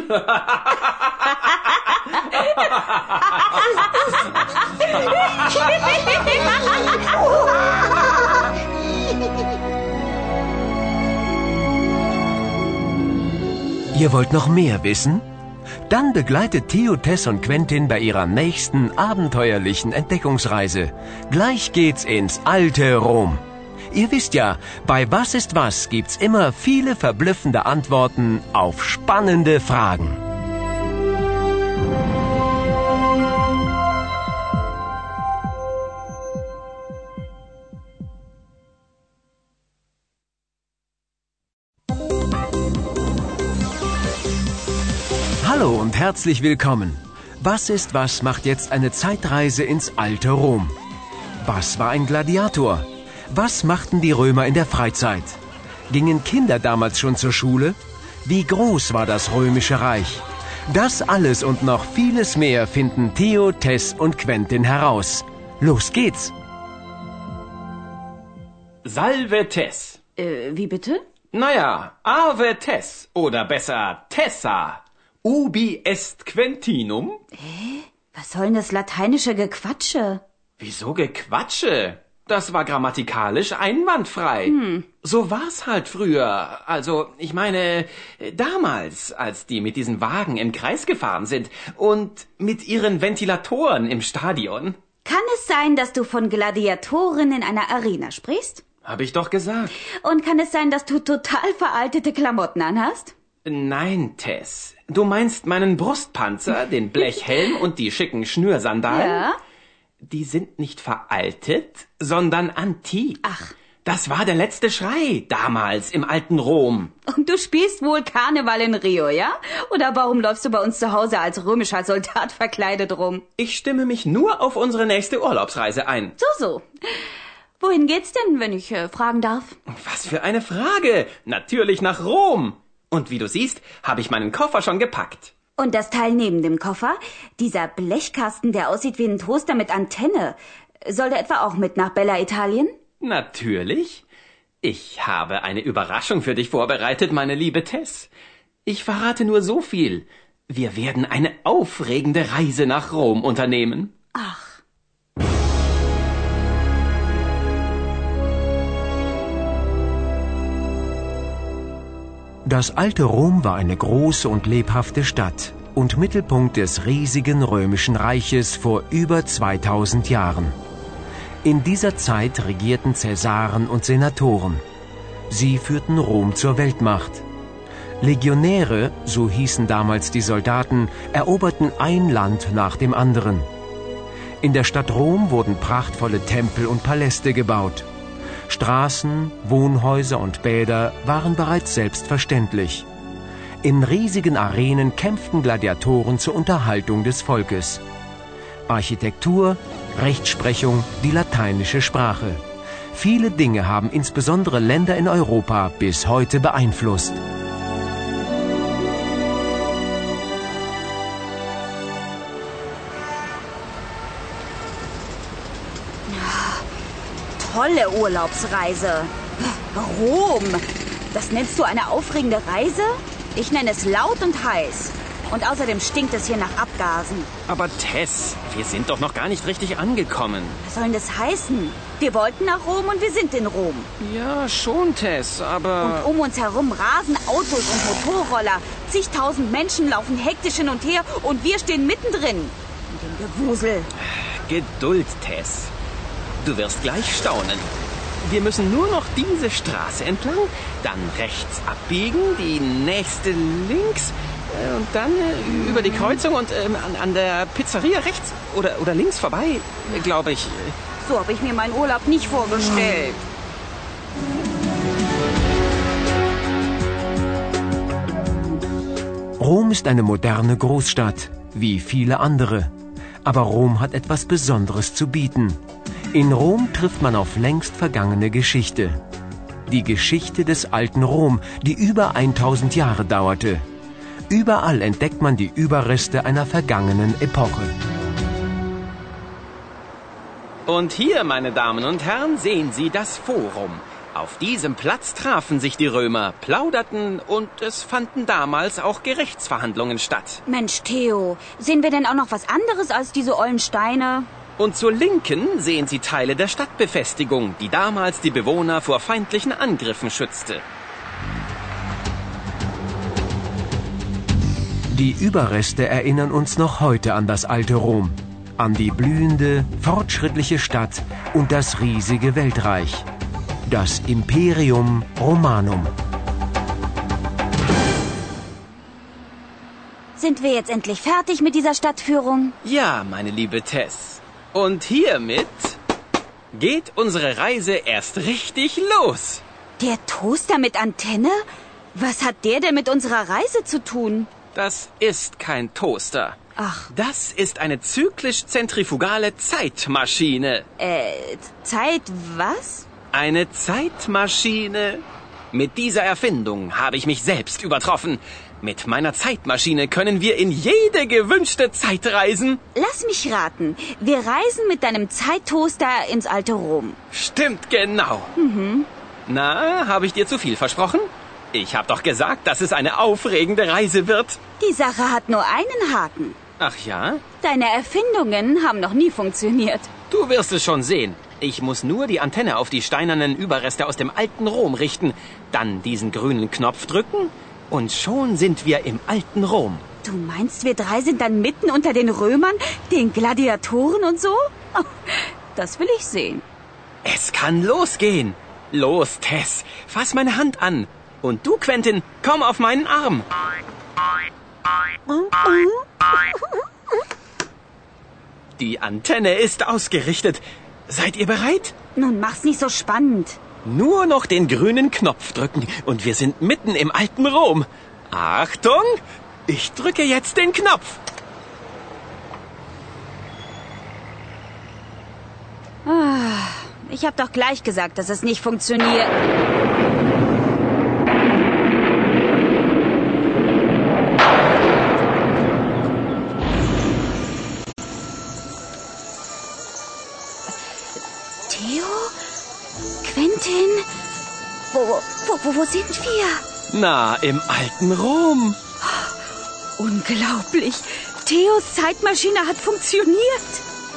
Ihr wollt noch mehr wissen? Dann begleitet Theo, Tess und Quentin bei ihrer nächsten abenteuerlichen Entdeckungsreise. Gleich geht's ins alte Rom. Ihr wisst ja, bei Was ist was gibt's immer viele verblüffende Antworten auf spannende Fragen. Hallo und herzlich willkommen. Was ist was macht jetzt eine Zeitreise ins alte Rom? Was war ein Gladiator? Was machten die Römer in der Freizeit? Gingen Kinder damals schon zur Schule? Wie groß war das Römische Reich? Das alles und noch vieles mehr finden Theo, Tess und Quentin heraus. Los geht's! Salve Tess. Äh, wie bitte? Naja, Ave Tess oder besser Tessa. Ubi est Quentinum? Hä? Was soll denn das lateinische Gequatsche? Wieso Gequatsche? Das war grammatikalisch einwandfrei. Hm. So war's halt früher. Also, ich meine, damals, als die mit diesen Wagen im Kreis gefahren sind und mit ihren Ventilatoren im Stadion. Kann es sein, dass du von Gladiatoren in einer Arena sprichst? Hab ich doch gesagt. Und kann es sein, dass du total veraltete Klamotten anhast? Nein, Tess. Du meinst meinen Brustpanzer, den Blechhelm und die schicken Schnürsandalen? Ja. Die sind nicht veraltet, sondern antik. Ach. Das war der letzte Schrei damals im alten Rom. Und du spielst wohl Karneval in Rio, ja? Oder warum läufst du bei uns zu Hause als römischer Soldat verkleidet rum? Ich stimme mich nur auf unsere nächste Urlaubsreise ein. So, so. Wohin geht's denn, wenn ich äh, fragen darf? Was für eine Frage. Natürlich nach Rom. Und wie du siehst, habe ich meinen Koffer schon gepackt. Und das Teil neben dem Koffer? Dieser Blechkasten, der aussieht wie ein Toaster mit Antenne. Soll der etwa auch mit nach Bella Italien? Natürlich. Ich habe eine Überraschung für dich vorbereitet, meine liebe Tess. Ich verrate nur so viel. Wir werden eine aufregende Reise nach Rom unternehmen. Ach. Das alte Rom war eine große und lebhafte Stadt und Mittelpunkt des riesigen römischen Reiches vor über zweitausend Jahren. In dieser Zeit regierten Cäsaren und Senatoren. Sie führten Rom zur Weltmacht. Legionäre, so hießen damals die Soldaten, eroberten ein Land nach dem anderen. In der Stadt Rom wurden prachtvolle Tempel und Paläste gebaut. Straßen, Wohnhäuser und Bäder waren bereits selbstverständlich. In riesigen Arenen kämpften Gladiatoren zur Unterhaltung des Volkes. Architektur, Rechtsprechung, die lateinische Sprache. Viele Dinge haben insbesondere Länder in Europa bis heute beeinflusst. Tolle Urlaubsreise. Rom. Das nennst du eine aufregende Reise? Ich nenne es laut und heiß. Und außerdem stinkt es hier nach Abgasen. Aber Tess, wir sind doch noch gar nicht richtig angekommen. Was soll denn das heißen? Wir wollten nach Rom und wir sind in Rom. Ja, schon, Tess, aber... Und um uns herum rasen Autos und Motorroller. Zigtausend Menschen laufen hektisch hin und her und wir stehen mittendrin. In dem Gewusel. Geduld, Tess. Du wirst gleich staunen. Wir müssen nur noch diese Straße entlang, dann rechts abbiegen, die nächste links äh, und dann äh, über die Kreuzung und äh, an, an der Pizzeria rechts oder, oder links vorbei, äh, glaube ich. So habe ich mir meinen Urlaub nicht vorgestellt. Rom ist eine moderne Großstadt, wie viele andere. Aber Rom hat etwas Besonderes zu bieten. In Rom trifft man auf längst vergangene Geschichte. Die Geschichte des alten Rom, die über tausend Jahre dauerte. Überall entdeckt man die Überreste einer vergangenen Epoche. Und hier, meine Damen und Herren, sehen Sie das Forum. Auf diesem Platz trafen sich die Römer, plauderten und es fanden damals auch Gerichtsverhandlungen statt. Mensch, Theo, sehen wir denn auch noch was anderes als diese ollen Steine? Und zur Linken sehen Sie Teile der Stadtbefestigung, die damals die Bewohner vor feindlichen Angriffen schützte. Die Überreste erinnern uns noch heute an das alte Rom, an die blühende, fortschrittliche Stadt und das riesige Weltreich. Das Imperium Romanum. Sind wir jetzt endlich fertig mit dieser Stadtführung? Ja, meine liebe Tess. Und hiermit geht unsere Reise erst richtig los. Der Toaster mit Antenne? Was hat der denn mit unserer Reise zu tun? Das ist kein Toaster. Ach. Das ist eine zyklisch-zentrifugale Zeitmaschine. Äh, Zeit was? Eine Zeitmaschine. Mit dieser Erfindung habe ich mich selbst übertroffen. Mit meiner Zeitmaschine können wir in jede gewünschte Zeit reisen. Lass mich raten. Wir reisen mit deinem Zeittoaster ins alte Rom. Stimmt genau. Mhm. Na, habe ich dir zu viel versprochen? Ich habe doch gesagt, dass es eine aufregende Reise wird. Die Sache hat nur einen Haken. Ach ja? Deine Erfindungen haben noch nie funktioniert. Du wirst es schon sehen. Ich muss nur die Antenne auf die steinernen Überreste aus dem alten Rom richten, dann diesen grünen Knopf drücken und schon sind wir im alten Rom. Du meinst, wir drei sind dann mitten unter den Römern, den Gladiatoren und so? Oh, das will ich sehen. Es kann losgehen. Los, Tess, fass meine Hand an. Und du, Quentin, komm auf meinen Arm. Die Antenne ist ausgerichtet. Seid ihr bereit? Nun mach's nicht so spannend. Nur noch den grünen Knopf drücken und wir sind mitten im alten Rom. Achtung, ich drücke jetzt den Knopf. Ah, ich habe doch gleich gesagt, dass es nicht funktioniert. Theo? Quentin? Wo, wo, wo, wo sind wir? Na, im alten Rom. Unglaublich. Theos Zeitmaschine hat funktioniert.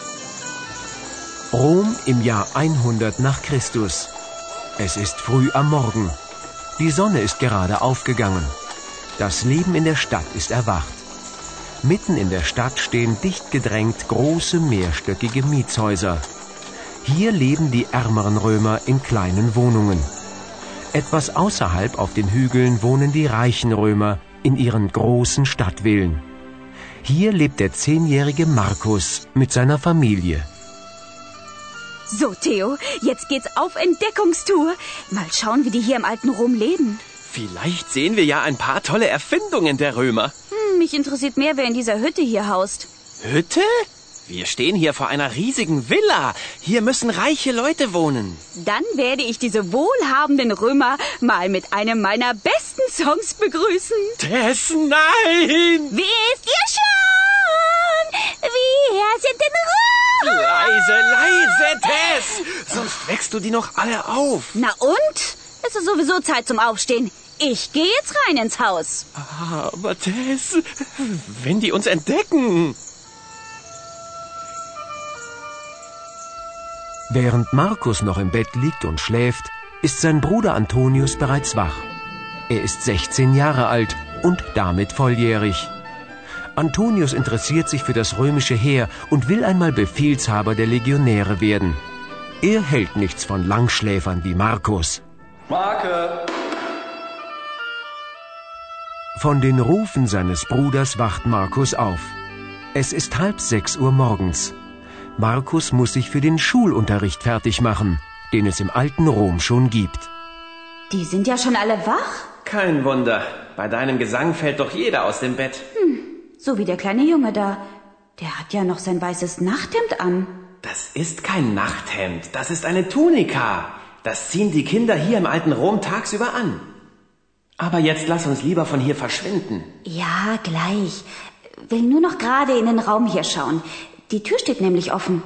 Rom im Jahr hundert nach Christus. Es ist früh am Morgen. Die Sonne ist gerade aufgegangen. Das Leben in der Stadt ist erwacht. Mitten in der Stadt stehen dicht gedrängt große mehrstöckige Mietshäuser. Hier leben die ärmeren Römer in kleinen Wohnungen. Etwas außerhalb auf den Hügeln wohnen die reichen Römer in ihren großen Stadtvillen. Hier lebt der zehnjährige Markus mit seiner Familie. So, Theo, jetzt geht's auf Entdeckungstour. Mal schauen, wie die hier im alten Rom leben. Vielleicht sehen wir ja ein paar tolle Erfindungen der Römer. Hm, mich interessiert mehr, wer in dieser Hütte hier haust. Hütte? Wir stehen hier vor einer riesigen Villa. Hier müssen reiche Leute wohnen. Dann werde ich diese wohlhabenden Römer mal mit einem meiner besten Songs begrüßen. Tess, nein! Wisst ihr schon? Wir sind in Rom! Leise, leise, Tess! Sonst wächst du die noch alle auf. Na und? Es ist sowieso Zeit zum Aufstehen. Ich gehe jetzt rein ins Haus. Aber Tess, wenn die uns entdecken... Während Markus noch im Bett liegt und schläft, ist sein Bruder Antonius bereits wach. Er ist sechzehn Jahre alt und damit volljährig. Antonius interessiert sich für das römische Heer und will einmal Befehlshaber der Legionäre werden. Er hält nichts von Langschläfern wie Markus. Marke! Von den Rufen seines Bruders wacht Markus auf. Es ist halb sechs Uhr morgens. Markus muss sich für den Schulunterricht fertig machen, den es im alten Rom schon gibt. Die sind ja schon alle wach. Kein Wunder. Bei deinem Gesang fällt doch jeder aus dem Bett. Hm, so wie der kleine Junge da. Der hat ja noch sein weißes Nachthemd an. Das ist kein Nachthemd, das ist eine Tunika. Das ziehen die Kinder hier im alten Rom tagsüber an. Aber jetzt lass uns lieber von hier verschwinden. Ja, gleich. Will nur noch gerade in den Raum hier schauen. Die Tür steht nämlich offen.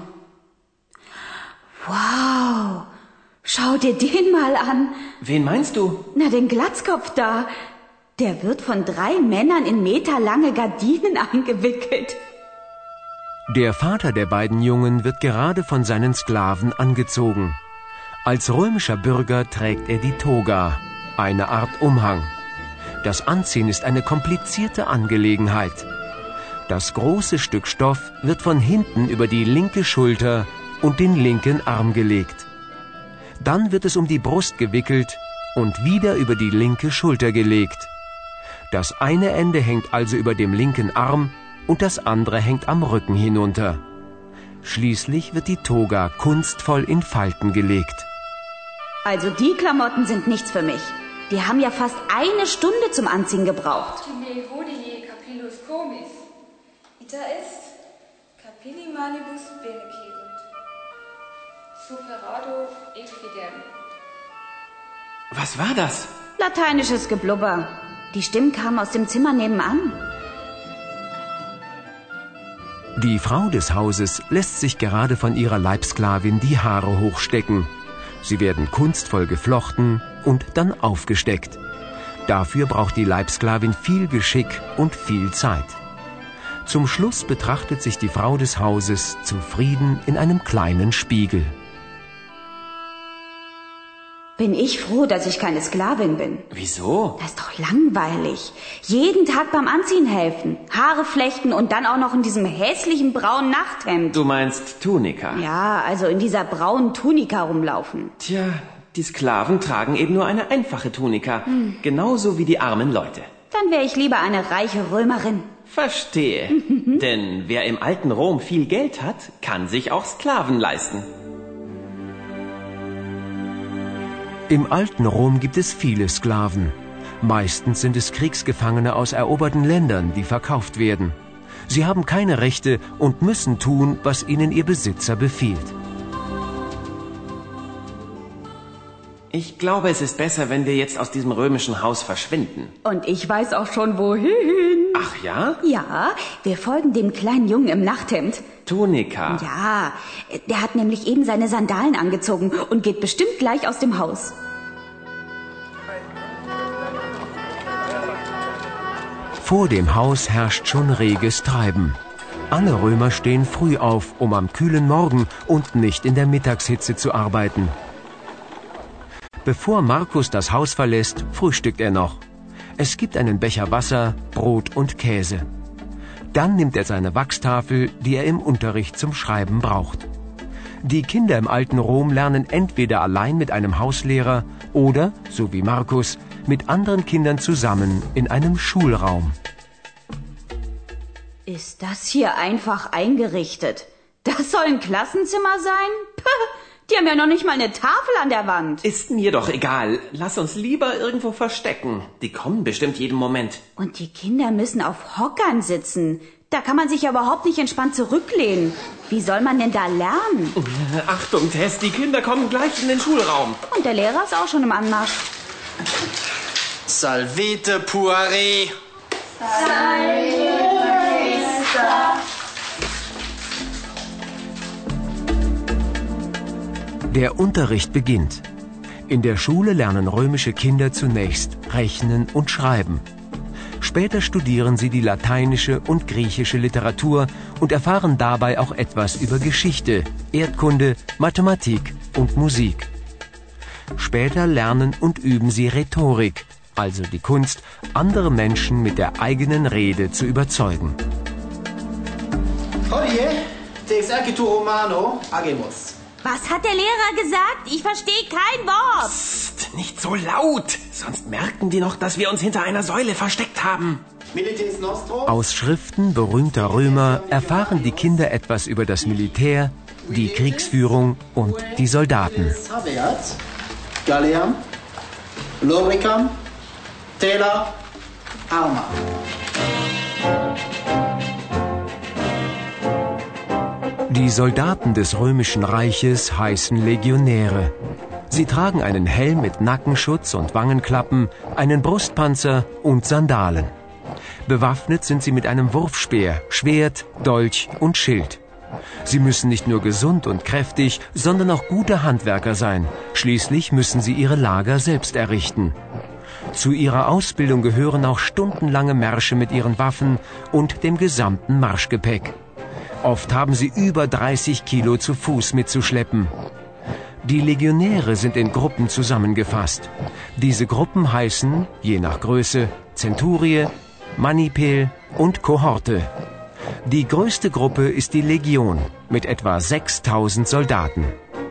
Wow, schau dir den mal an. Wen meinst du? Na, den Glatzkopf da. Der wird von drei Männern in meterlange Gardinen eingewickelt. Der Vater der beiden Jungen wird gerade von seinen Sklaven angezogen. Als römischer Bürger trägt er die Toga, eine Art Umhang. Das Anziehen ist eine komplizierte Angelegenheit. Das große Stück Stoff wird von hinten über die linke Schulter und den linken Arm gelegt. Dann wird es um die Brust gewickelt und wieder über die linke Schulter gelegt. Das eine Ende hängt also über dem linken Arm und das andere hängt am Rücken hinunter. Schließlich wird die Toga kunstvoll in Falten gelegt. Also die Klamotten sind nichts für mich. Die haben ja fast eine Stunde zum Anziehen gebraucht. Ita est capilli manibus bene cedunt. Superado equidem. Was war das? Lateinisches Geblubber. Die Stimmen kamen aus dem Zimmer nebenan. Die Frau des Hauses lässt sich gerade von ihrer Leibsklavin die Haare hochstecken. Sie werden kunstvoll geflochten und dann aufgesteckt. Dafür braucht die Leibsklavin viel Geschick und viel Zeit. Zum Schluss betrachtet sich die Frau des Hauses zufrieden in einem kleinen Spiegel. Bin ich froh, dass ich keine Sklavin bin. Wieso? Das ist doch langweilig. Jeden Tag beim Anziehen helfen, Haare flechten und dann auch noch in diesem hässlichen braunen Nachthemd. Du meinst Tunika? Ja, also in dieser braunen Tunika rumlaufen. Tja, die Sklaven tragen eben nur eine einfache Tunika. Hm. Genauso wie die armen Leute. Dann wäre ich lieber eine reiche Römerin. Verstehe. Denn wer im alten Rom viel Geld hat, kann sich auch Sklaven leisten. Im alten Rom gibt es viele Sklaven. Meistens sind es Kriegsgefangene aus eroberten Ländern, die verkauft werden. Sie haben keine Rechte und müssen tun, was ihnen ihr Besitzer befiehlt. Ich glaube, es ist besser, wenn wir jetzt aus diesem römischen Haus verschwinden. Und ich weiß auch schon, wohin. Ach ja? Ja, wir folgen dem kleinen Jungen im Nachthemd. Tunika. Ja, der hat nämlich eben seine Sandalen angezogen und geht bestimmt gleich aus dem Haus. Vor dem Haus herrscht schon reges Treiben. Alle Römer stehen früh auf, um am kühlen Morgen und nicht in der Mittagshitze zu arbeiten. Bevor Markus das Haus verlässt, frühstückt er noch. Es gibt einen Becher Wasser, Brot und Käse. Dann nimmt er seine Wachstafel, die er im Unterricht zum Schreiben braucht. Die Kinder im alten Rom lernen entweder allein mit einem Hauslehrer oder, so wie Markus, mit anderen Kindern zusammen in einem Schulraum. Ist das hier einfach eingerichtet? Das soll ein Klassenzimmer sein? Puh, die haben ja noch nicht mal eine Tafel an der Wand. Ist mir doch egal. Lass uns lieber irgendwo verstecken. Die kommen bestimmt jeden Moment. Und die Kinder müssen auf Hockern sitzen. Da kann man sich ja überhaupt nicht entspannt zurücklehnen. Wie soll man denn da lernen? Achtung, Tess, die Kinder kommen gleich in den Schulraum. Und der Lehrer ist auch schon im Anmarsch. Salvete Poiré. Der Unterricht beginnt. In der Schule lernen römische Kinder zunächst Rechnen und Schreiben. Später studieren sie die lateinische und griechische Literatur und erfahren dabei auch etwas über Geschichte, Erdkunde, Mathematik und Musik. Später lernen und üben sie Rhetorik, also die Kunst, andere Menschen mit der eigenen Rede zu überzeugen. Hodie, te exercitu Romano agemus. Was hat der Lehrer gesagt? Ich verstehe kein Wort. Psst, nicht so laut, sonst merken die noch, dass wir uns hinter einer Säule versteckt haben. Milites nostro. Aus Schriften berühmter Römer erfahren die Kinder etwas über das Militär, die Kriegsführung und die Soldaten. Habeat, Galleam, Loricam, Tela, Arma. Die Soldaten des Römischen Reiches heißen Legionäre. Sie tragen einen Helm mit Nackenschutz und Wangenklappen, einen Brustpanzer und Sandalen. Bewaffnet sind sie mit einem Wurfspeer, Schwert, Dolch und Schild. Sie müssen nicht nur gesund und kräftig, sondern auch gute Handwerker sein. Schließlich müssen sie ihre Lager selbst errichten. Zu ihrer Ausbildung gehören auch stundenlange Märsche mit ihren Waffen und dem gesamten Marschgepäck. Oft haben sie über dreißig Kilo zu Fuß mitzuschleppen. Die Legionäre sind in Gruppen zusammengefasst. Diese Gruppen heißen, je nach Größe, Zenturie, Manipel und Kohorte. Die größte Gruppe ist die Legion mit etwa sechstausend Soldaten.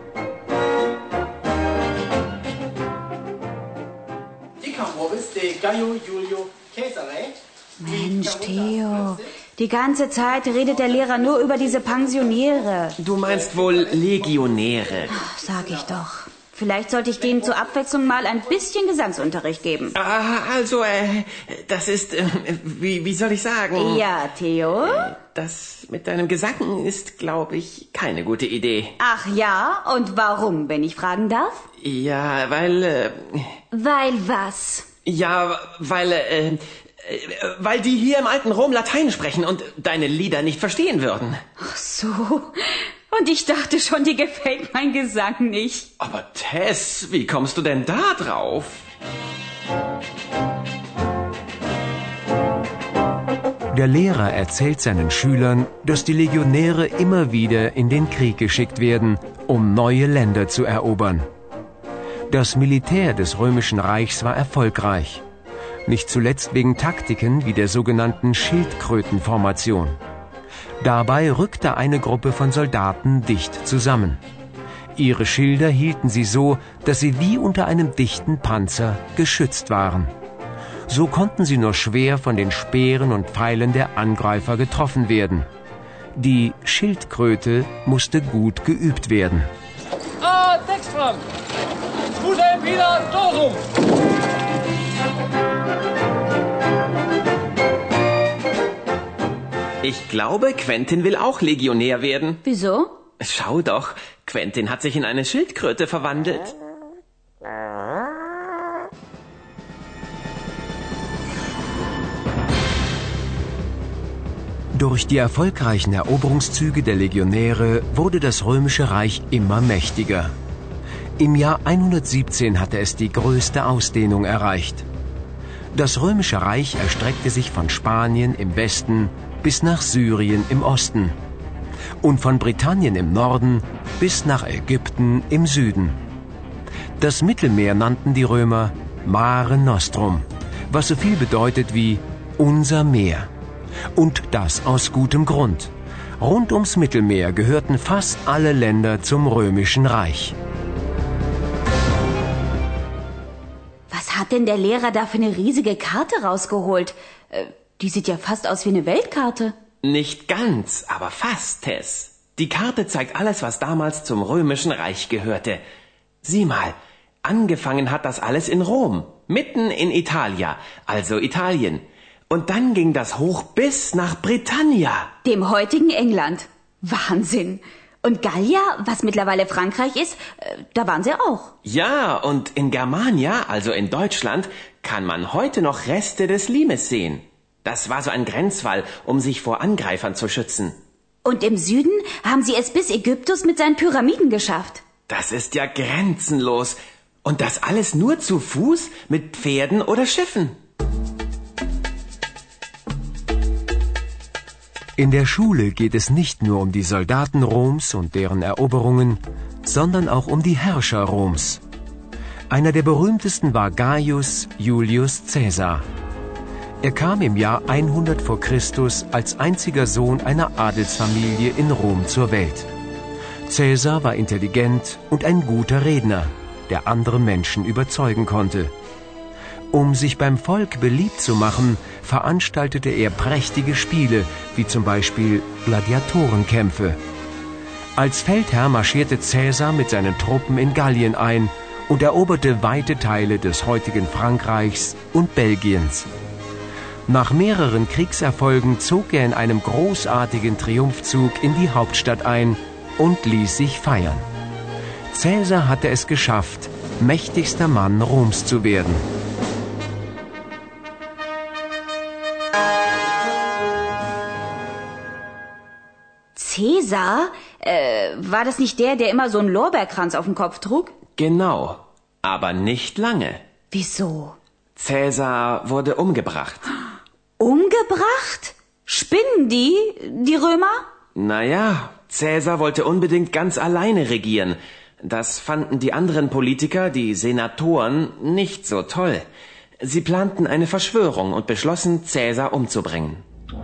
Mensch, Theo, die ganze Zeit redet der Lehrer nur über diese Pensionäre. Du meinst wohl Legionäre. Ach, sag ich doch. Vielleicht sollte ich denen zur Abwechslung mal ein bisschen Gesangsunterricht geben. Ah, also, äh, das ist, äh, wie, wie soll ich sagen? Ja, Theo? Das mit deinem Gesang ist, glaube ich, keine gute Idee. Ach ja? Und warum, wenn ich fragen darf? Ja, weil, äh, Weil was? ja, weil, äh, äh, weil die hier im alten Rom Latein sprechen und deine Lieder nicht verstehen würden. Ach so. Und ich dachte schon, dir gefällt mein Gesang nicht. Aber Tess, wie kommst du denn da drauf? Der Lehrer erzählt seinen Schülern, dass die Legionäre immer wieder in den Krieg geschickt werden, um neue Länder zu erobern. Das Militär des Römischen Reichs war erfolgreich. Nicht zuletzt wegen Taktiken wie der sogenannten Schildkrötenformation. Dabei rückte eine Gruppe von Soldaten dicht zusammen. Ihre Schilder hielten sie so, dass sie wie unter einem dichten Panzer geschützt waren. So konnten sie nur schwer von den Speeren und Pfeilen der Angreifer getroffen werden. Die Schildkröte musste gut geübt werden. Ah, Textfragen! Scuse wieder Dosum. Ich glaube, Quentin will auch Legionär werden. Wieso? Schau doch, Quentin hat sich in eine Schildkröte verwandelt. Durch die erfolgreichen Eroberungszüge der Legionäre wurde das Römische Reich immer mächtiger. Im Jahr hundertsiebzehn hatte es die größte Ausdehnung erreicht. Das Römische Reich erstreckte sich von Spanien im Westen bis nach Syrien im Osten und von Britannien im Norden bis nach Ägypten im Süden. Das Mittelmeer nannten die Römer Mare Nostrum, was so viel bedeutet wie unser Meer. Und das aus gutem Grund. Rund ums Mittelmeer gehörten fast alle Länder zum Römischen Reich. Was hat denn der Lehrer da für eine riesige Karte rausgeholt? Äh, die sieht ja fast aus wie eine Weltkarte. Nicht ganz, aber fast, Tess. Die Karte zeigt alles, was damals zum Römischen Reich gehörte. Sieh mal, angefangen hat das alles in Rom, mitten in Italia, also Italien. Und dann ging das hoch bis nach Britannia. Dem heutigen England. Wahnsinn. Und Gallia, was mittlerweile Frankreich ist, da waren sie auch. Ja, und in Germania, also in Deutschland, kann man heute noch Reste des Limes sehen. Das war so ein Grenzwall, um sich vor Angreifern zu schützen. Und im Süden haben sie es bis Ägyptus mit seinen Pyramiden geschafft. Das ist ja grenzenlos. Und das alles nur zu Fuß, mit Pferden oder Schiffen. In der Schule geht es nicht nur um die Soldaten Roms und deren Eroberungen, sondern auch um die Herrscher Roms. Einer der berühmtesten war Gaius Julius Caesar. Er kam im Jahr hundert vor Christus als einziger Sohn einer Adelsfamilie in Rom zur Welt. Caesar war intelligent und ein guter Redner, der andere Menschen überzeugen konnte. Um sich beim Volk beliebt zu machen, veranstaltete er prächtige Spiele, wie zum Beispiel Gladiatorenkämpfe. Als Feldherr marschierte Caesar mit seinen Truppen in Gallien ein und eroberte weite Teile des heutigen Frankreichs und Belgiens. Nach mehreren Kriegserfolgen zog er in einem großartigen Triumphzug in die Hauptstadt ein und ließ sich feiern. Caesar hatte es geschafft, mächtigster Mann Roms zu werden. Caesar? Äh, war das nicht der, der immer so einen Lorbeerkranz auf dem Kopf trug? Genau, aber nicht lange. Wieso? Caesar wurde umgebracht. Umgebracht? Spinnen die, die Römer? Naja, Caesar wollte unbedingt ganz alleine regieren. Das fanden die anderen Politiker, die Senatoren, nicht so toll. Sie planten eine Verschwörung und beschlossen, Caesar umzubringen.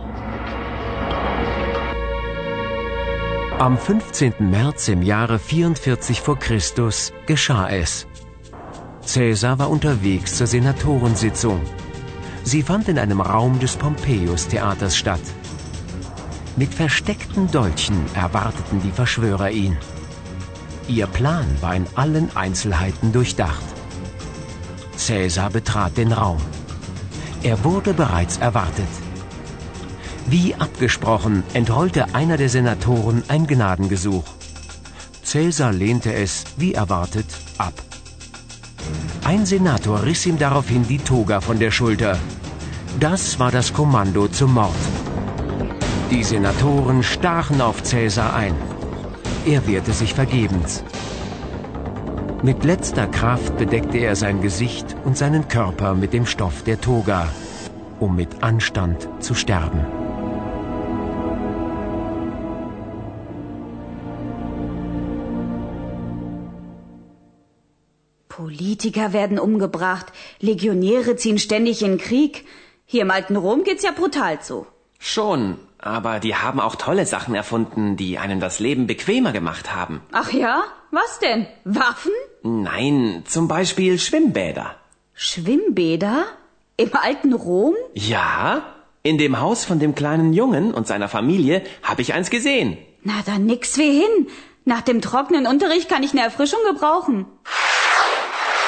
Am fünfzehnten März im Jahre vierundvierzig vor Christus geschah es. Caesar war unterwegs zur Senatorensitzung. Sie fand in einem Raum des Pompeius-Theaters statt. Mit versteckten Dolchen erwarteten die Verschwörer ihn. Ihr Plan war in allen Einzelheiten durchdacht. Caesar betrat den Raum. Er wurde bereits erwartet. Wie abgesprochen entrollte einer der Senatoren ein Gnadengesuch. Caesar lehnte es, wie erwartet, ab. Ein Senator riss ihm daraufhin die Toga von der Schulter. Das war das Kommando zum Mord. Die Senatoren stachen auf Caesar ein. Er wehrte sich vergebens. Mit letzter Kraft bedeckte er sein Gesicht und seinen Körper mit dem Stoff der Toga, um mit Anstand zu sterben. Politiker werden umgebracht, Legionäre ziehen ständig in den Krieg. Hier im alten Rom geht's ja brutal zu. Schon, aber die haben auch tolle Sachen erfunden, die einem das Leben bequemer gemacht haben. Ach ja? Was denn? Waffen? Nein, zum Beispiel Schwimmbäder. Schwimmbäder? Im alten Rom? Ja, in dem Haus von dem kleinen Jungen und seiner Familie habe ich eins gesehen. Na, dann nix wie hin. Nach dem trockenen Unterricht kann ich eine Erfrischung gebrauchen.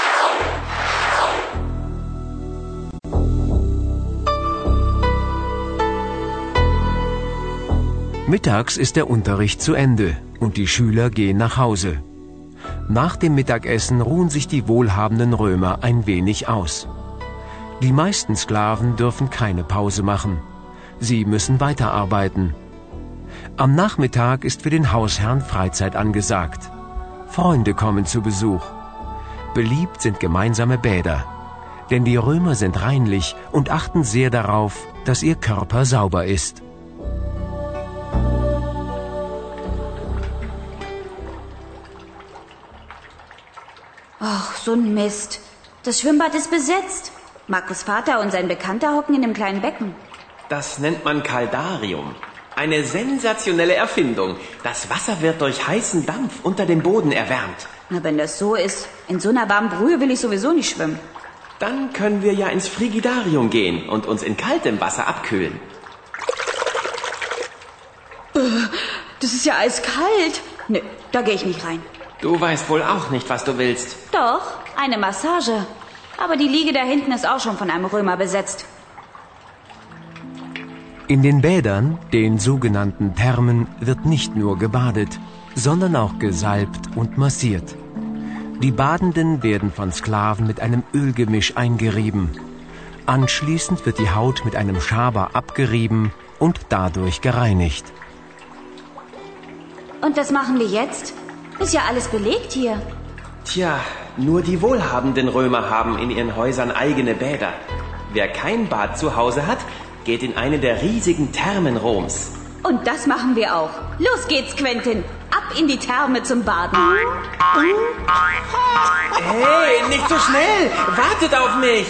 Mittags ist der Unterricht zu Ende und die Schüler gehen nach Hause. Nach dem Mittagessen ruhen sich die wohlhabenden Römer ein wenig aus. Die meisten Sklaven dürfen keine Pause machen. Sie müssen weiterarbeiten. Am Nachmittag ist für den Hausherrn Freizeit angesagt. Freunde kommen zu Besuch. Beliebt sind gemeinsame Bäder. Denn die Römer sind reinlich und achten sehr darauf, dass ihr Körper sauber ist. Ach, so ein Mist. Das Schwimmbad ist besetzt. Markus' Vater und sein Bekannter hocken in dem kleinen Becken. Das nennt man Caldarium. Eine sensationelle Erfindung. Das Wasser wird durch heißen Dampf unter dem Boden erwärmt. Na, wenn das so ist, in so einer warmen Brühe will ich sowieso nicht schwimmen. Dann können wir ja ins Frigidarium gehen und uns in kaltem Wasser abkühlen. Das ist ja eiskalt. Nö, da gehe ich nicht rein. Du weißt wohl auch nicht, was du willst. Doch, eine Massage. Aber die Liege da hinten ist auch schon von einem Römer besetzt. In den Bädern, den sogenannten Thermen, wird nicht nur gebadet, sondern auch gesalbt und massiert. Die Badenden werden von Sklaven mit einem Ölgemisch eingerieben. Anschließend wird die Haut mit einem Schaber abgerieben und dadurch gereinigt. Und was machen wir jetzt? Ist ja alles belegt hier. Tja, nur die wohlhabenden Römer haben in ihren Häusern eigene Bäder. Wer kein Bad zu Hause hat, geht in eine der riesigen Thermen Roms. Und das machen wir auch. Los geht's, Quentin. Ab in die Therme zum Baden. Hey, nicht so schnell! Wartet auf mich!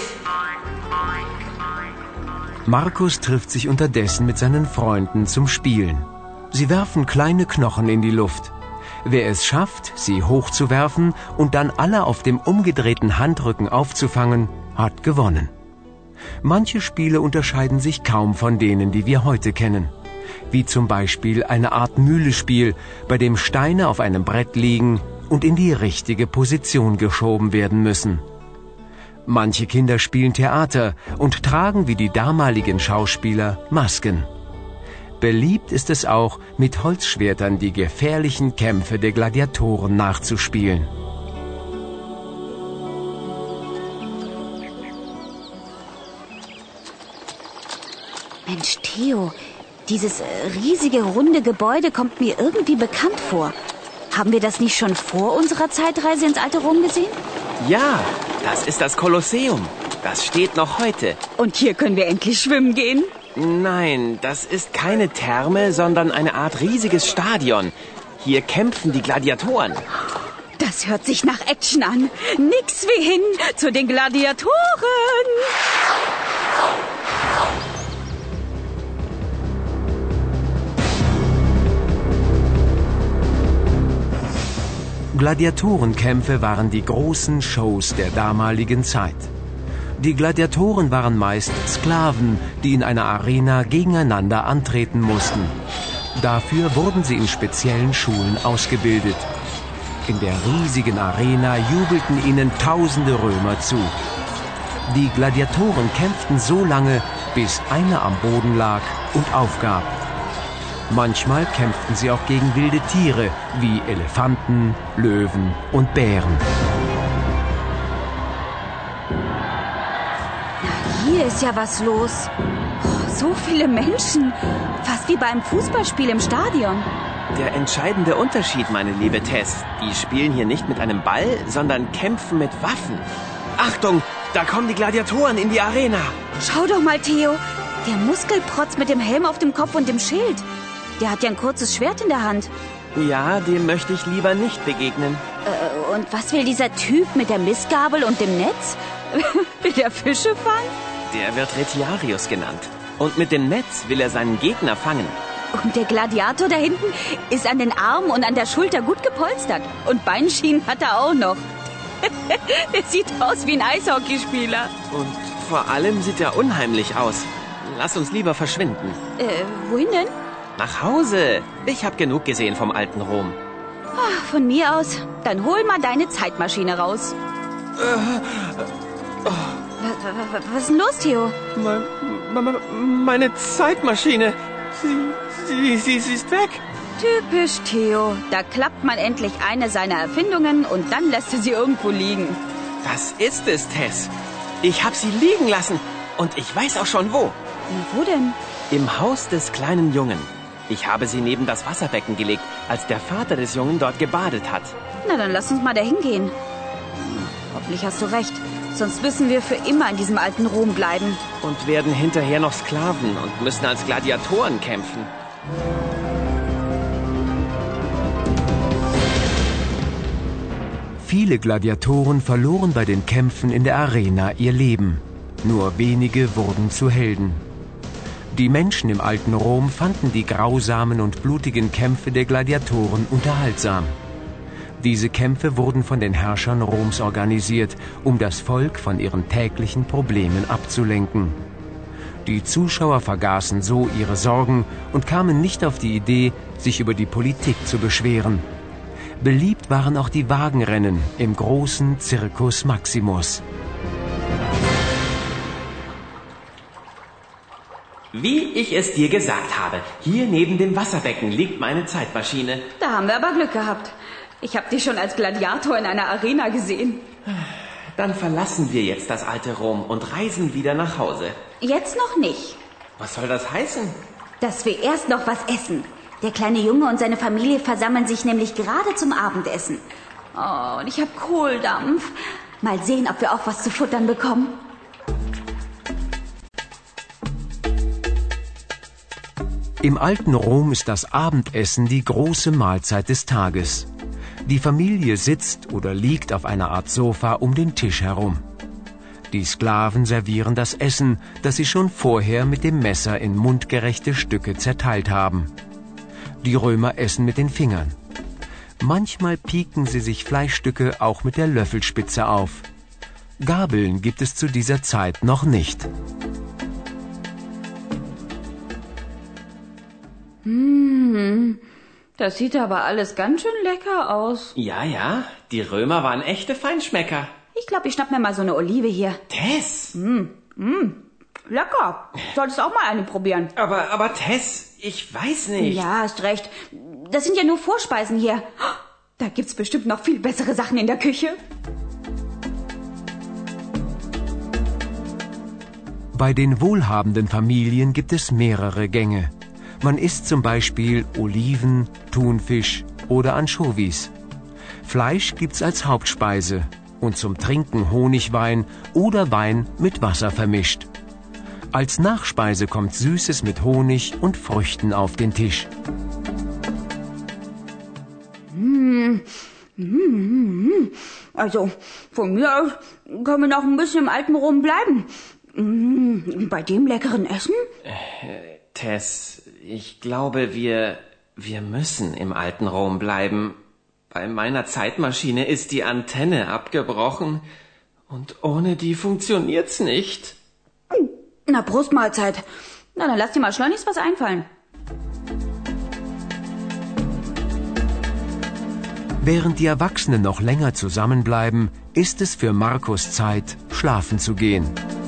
Markus trifft sich unterdessen mit seinen Freunden zum Spielen. Sie werfen kleine Knochen in die Luft. Wer es schafft, sie hochzuwerfen und dann alle auf dem umgedrehten Handrücken aufzufangen, hat gewonnen. Manche Spiele unterscheiden sich kaum von denen, die wir heute kennen. Wie zum Beispiel eine Art Mühlespiel, bei dem Steine auf einem Brett liegen und in die richtige Position geschoben werden müssen. Manche Kinder spielen Theater und tragen wie die damaligen Schauspieler Masken. Beliebt ist es auch, mit Holzschwertern die gefährlichen Kämpfe der Gladiatoren nachzuspielen. Mensch, Theo, dieses äh, riesige runde Gebäude kommt mir irgendwie bekannt vor. Haben wir das nicht schon vor unserer Zeitreise ins alte Rom gesehen? Ja, das ist das Kolosseum. Das steht noch heute. Und hier können wir endlich schwimmen gehen? Nein, das ist keine Therme, sondern eine Art riesiges Stadion. Hier kämpfen die Gladiatoren. Das hört sich nach Action an. Nix wie hin zu den Gladiatoren. Gladiatorenkämpfe waren die großen Shows der damaligen Zeit. Die Gladiatoren waren meist Sklaven, die in einer Arena gegeneinander antreten mussten. Dafür wurden sie in speziellen Schulen ausgebildet. In der riesigen Arena jubelten ihnen tausende Römer zu. Die Gladiatoren kämpften so lange, bis einer am Boden lag und aufgab. Manchmal kämpften sie auch gegen wilde Tiere wie Elefanten, Löwen und Bären. Hier ist ja was los. Oh, so viele Menschen. Fast wie beim Fußballspiel im Stadion. Der entscheidende Unterschied, meine liebe Tess, die spielen hier nicht mit einem Ball, sondern kämpfen mit Waffen. Achtung, da kommen die Gladiatoren in die Arena. Schau doch mal, Theo. Der Muskelprotz mit dem Helm auf dem Kopf und dem Schild. Der hat ja ein kurzes Schwert in der Hand. Ja, dem möchte ich lieber nicht begegnen. Äh, und was will dieser Typ mit der Mistgabel und dem Netz? Will der Fische fangen? Der wird Retiarius genannt. Und mit dem Netz will er seinen Gegner fangen. Und der Gladiator da hinten ist an den Armen und an der Schulter gut gepolstert. Und Beinschienen hat er auch noch. Er sieht aus wie ein Eishockeyspieler. Und vor allem sieht er unheimlich aus. Lass uns lieber verschwinden. Äh, wohin denn? Nach Hause. Ich habe genug gesehen vom alten Rom. Ach, von mir aus. Dann hol mal deine Zeitmaschine raus. Äh, oh. Was, was ist denn los, Theo? Me, me, meine Zeitmaschine. Sie, Sie, sie, sie ist weg. Typisch Theo. Da klappt man endlich eine seiner Erfindungen und dann lässt er sie irgendwo liegen. Das ist es, Tess. Ich habe sie liegen lassen. Und ich weiß auch schon wo. Na, wo denn? Im Haus des kleinen Jungen. Ich habe sie neben das Wasserbecken gelegt, als der Vater des Jungen dort gebadet hat. Na, dann lass uns mal dahin gehen. Hm, hoffentlich hast du recht. Sonst müssen wir für immer in diesem alten Rom bleiben. Und werden hinterher noch Sklaven und müssen als Gladiatoren kämpfen. Viele Gladiatoren verloren bei den Kämpfen in der Arena ihr Leben. Nur wenige wurden zu Helden. Die Menschen im alten Rom fanden die grausamen und blutigen Kämpfe der Gladiatoren unterhaltsam. Diese Kämpfe wurden von den Herrschern Roms organisiert, um das Volk von ihren täglichen Problemen abzulenken. Die Zuschauer vergaßen so ihre Sorgen und kamen nicht auf die Idee, sich über die Politik zu beschweren. Beliebt waren auch die Wagenrennen im großen Circus Maximus. Wie ich es dir gesagt habe, hier neben dem Wasserbecken liegt meine Zeitmaschine. Da haben wir aber Glück gehabt. Ich habe dich schon als Gladiator in einer Arena gesehen. Dann verlassen wir jetzt das alte Rom und reisen wieder nach Hause. Jetzt noch nicht. Was soll das heißen? Dass wir erst noch was essen. Der kleine Junge und seine Familie versammeln sich nämlich gerade zum Abendessen. Oh, und ich habe Kohldampf. Mal sehen, ob wir auch was zu futtern bekommen. Im alten Rom ist das Abendessen die große Mahlzeit des Tages. Die Familie sitzt oder liegt auf einer Art Sofa um den Tisch herum. Die Sklaven servieren das Essen, das sie schon vorher mit dem Messer in mundgerechte Stücke zerteilt haben. Die Römer essen mit den Fingern. Manchmal pieken sie sich Fleischstücke auch mit der Löffelspitze auf. Gabeln gibt es zu dieser Zeit noch nicht. Hm, das sieht aber alles ganz schön lecker aus. Ja, ja, die Römer waren echte Feinschmecker. Ich glaube, ich schnapp mir mal so eine Olive hier. Tess! Mm, mm, lecker. Solltest auch mal eine probieren. Aber, aber Tess, ich weiß nicht. Ja, hast recht. Das sind ja nur Vorspeisen hier. Da gibt's bestimmt noch viel bessere Sachen in der Küche. Bei den wohlhabenden Familien gibt es mehrere Gänge. Man isst zum Beispiel Oliven, Thunfisch oder Anchovies. Fleisch gibt's als Hauptspeise und zum Trinken Honigwein oder Wein mit Wasser vermischt. Als Nachspeise kommt Süßes mit Honig und Früchten auf den Tisch. Mmh. Mmh. Also, von mir aus können wir noch ein bisschen im alten Rom bleiben. Mmh. Bei dem leckeren Essen? Äh, Tess, ich glaube, wir, wir müssen im alten Rom bleiben. Bei meiner Zeitmaschine ist die Antenne abgebrochen und ohne die funktioniert's nicht. Na, Brustmahlzeit. Na, dann lass dir mal schleunigst was einfallen. Während die Erwachsenen noch länger zusammenbleiben, ist es für Markus Zeit, schlafen zu gehen.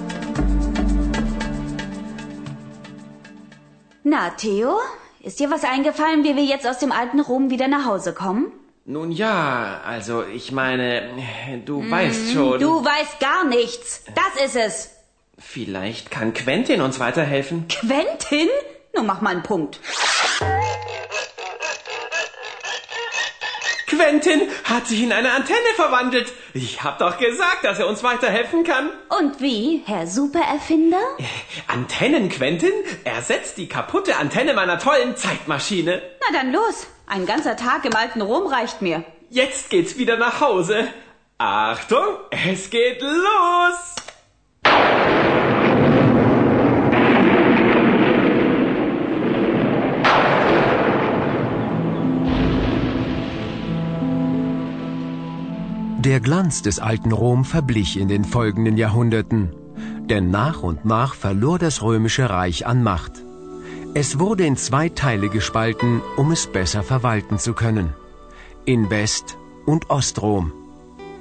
Na, Theo, ist dir was eingefallen, wie wir jetzt aus dem alten Rom wieder nach Hause kommen? Nun ja, also ich meine, du mmh, weißt schon... Du weißt gar nichts. Das ist es. Vielleicht kann Quentin uns weiterhelfen. Quentin? Nun mach mal einen Punkt. Quentin hat sich in eine Antenne verwandelt. Ich hab doch gesagt, dass er uns weiterhelfen kann. Und wie, Herr Supererfinder? Antennen, Quentin, ersetzt die kaputte Antenne meiner tollen Zeitmaschine. Na dann los. Ein ganzer Tag im alten Rom reicht mir. Jetzt geht's wieder nach Hause. Achtung, es geht los! Der Glanz des alten Rom verblich in den folgenden Jahrhunderten, denn nach und nach verlor das römische Reich an Macht. Es wurde in zwei Teile gespalten, um es besser verwalten zu können: in West- und Ostrom.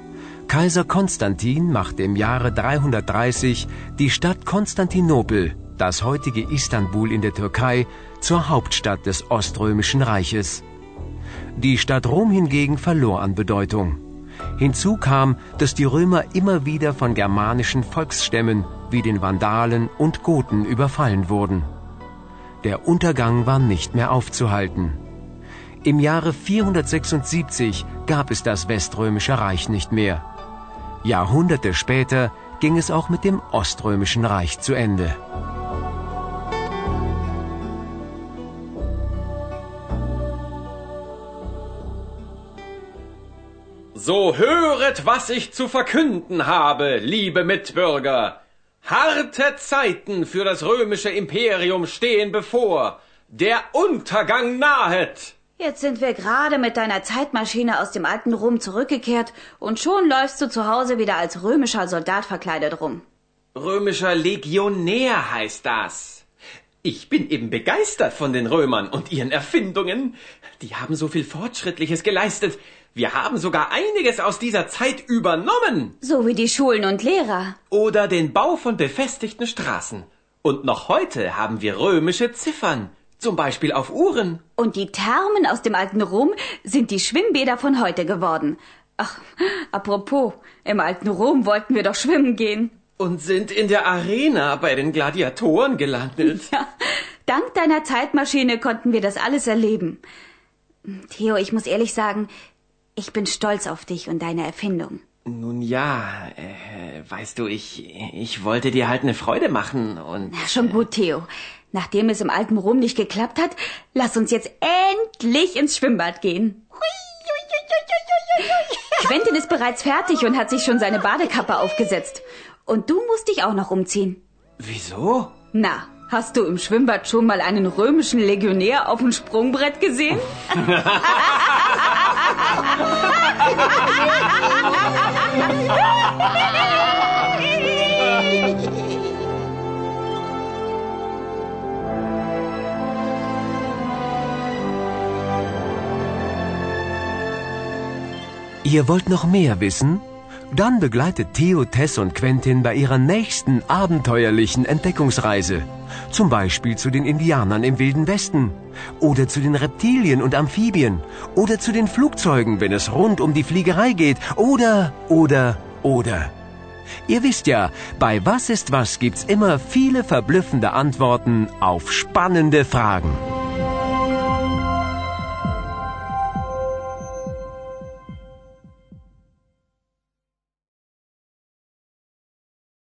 Kaiser Konstantin machte im Jahre dreihundertdreißig die Stadt Konstantinopel, das heutige Istanbul in der Türkei, zur Hauptstadt des Oströmischen Reiches. Die Stadt Rom hingegen verlor an Bedeutung. Hinzu kam, dass die Römer immer wieder von germanischen Volksstämmen wie den Vandalen und Goten überfallen wurden. Der Untergang war nicht mehr aufzuhalten. Im Jahre vierhundertsechsundsiebzig gab es das Weströmische Reich nicht mehr. Jahrhunderte später ging es auch mit dem Oströmischen Reich zu Ende. So höret, was ich zu verkünden habe, liebe Mitbürger. Harte Zeiten für das römische Imperium stehen bevor. Der Untergang nahet. Jetzt sind wir gerade mit deiner Zeitmaschine aus dem alten Rom zurückgekehrt und schon läufst du zu Hause wieder als römischer Soldat verkleidet rum. Römischer Legionär heißt das. Ich bin eben begeistert von den Römern und ihren Erfindungen. Die haben so viel Fortschrittliches geleistet. Wir haben sogar einiges aus dieser Zeit übernommen. So wie die Schulen und Lehrer. Oder den Bau von befestigten Straßen. Und noch heute haben wir römische Ziffern. Zum Beispiel auf Uhren. Und die Thermen aus dem alten Rom sind die Schwimmbäder von heute geworden. Ach, apropos, im alten Rom wollten wir doch schwimmen gehen. Und sind in der Arena bei den Gladiatoren gelandet. Ja, dank deiner Zeitmaschine konnten wir das alles erleben. Theo, ich muss ehrlich sagen, ich bin stolz auf dich und deine Erfindung. Nun ja, äh, weißt du, ich, ich wollte dir halt eine Freude machen und... Na, schon gut, Theo. Nachdem es im alten Rom nicht geklappt hat, lass uns jetzt endlich ins Schwimmbad gehen. Quentin ist bereits fertig und hat sich schon seine Badekappe aufgesetzt. Und du musst dich auch noch umziehen. Wieso? Na, hast du im Schwimmbad schon mal einen römischen Legionär auf dem Sprungbrett gesehen? Ihr wollt noch mehr wissen? Dann begleitet Theo, Tess und Quentin bei ihrer nächsten abenteuerlichen Entdeckungsreise. Zum Beispiel zu den Indianern im Wilden Westen. Oder zu den Reptilien und Amphibien. Oder zu den Flugzeugen, wenn es rund um die Fliegerei geht. Oder, oder, oder. Ihr wisst ja, bei Was ist was gibt's immer viele verblüffende Antworten auf spannende Fragen.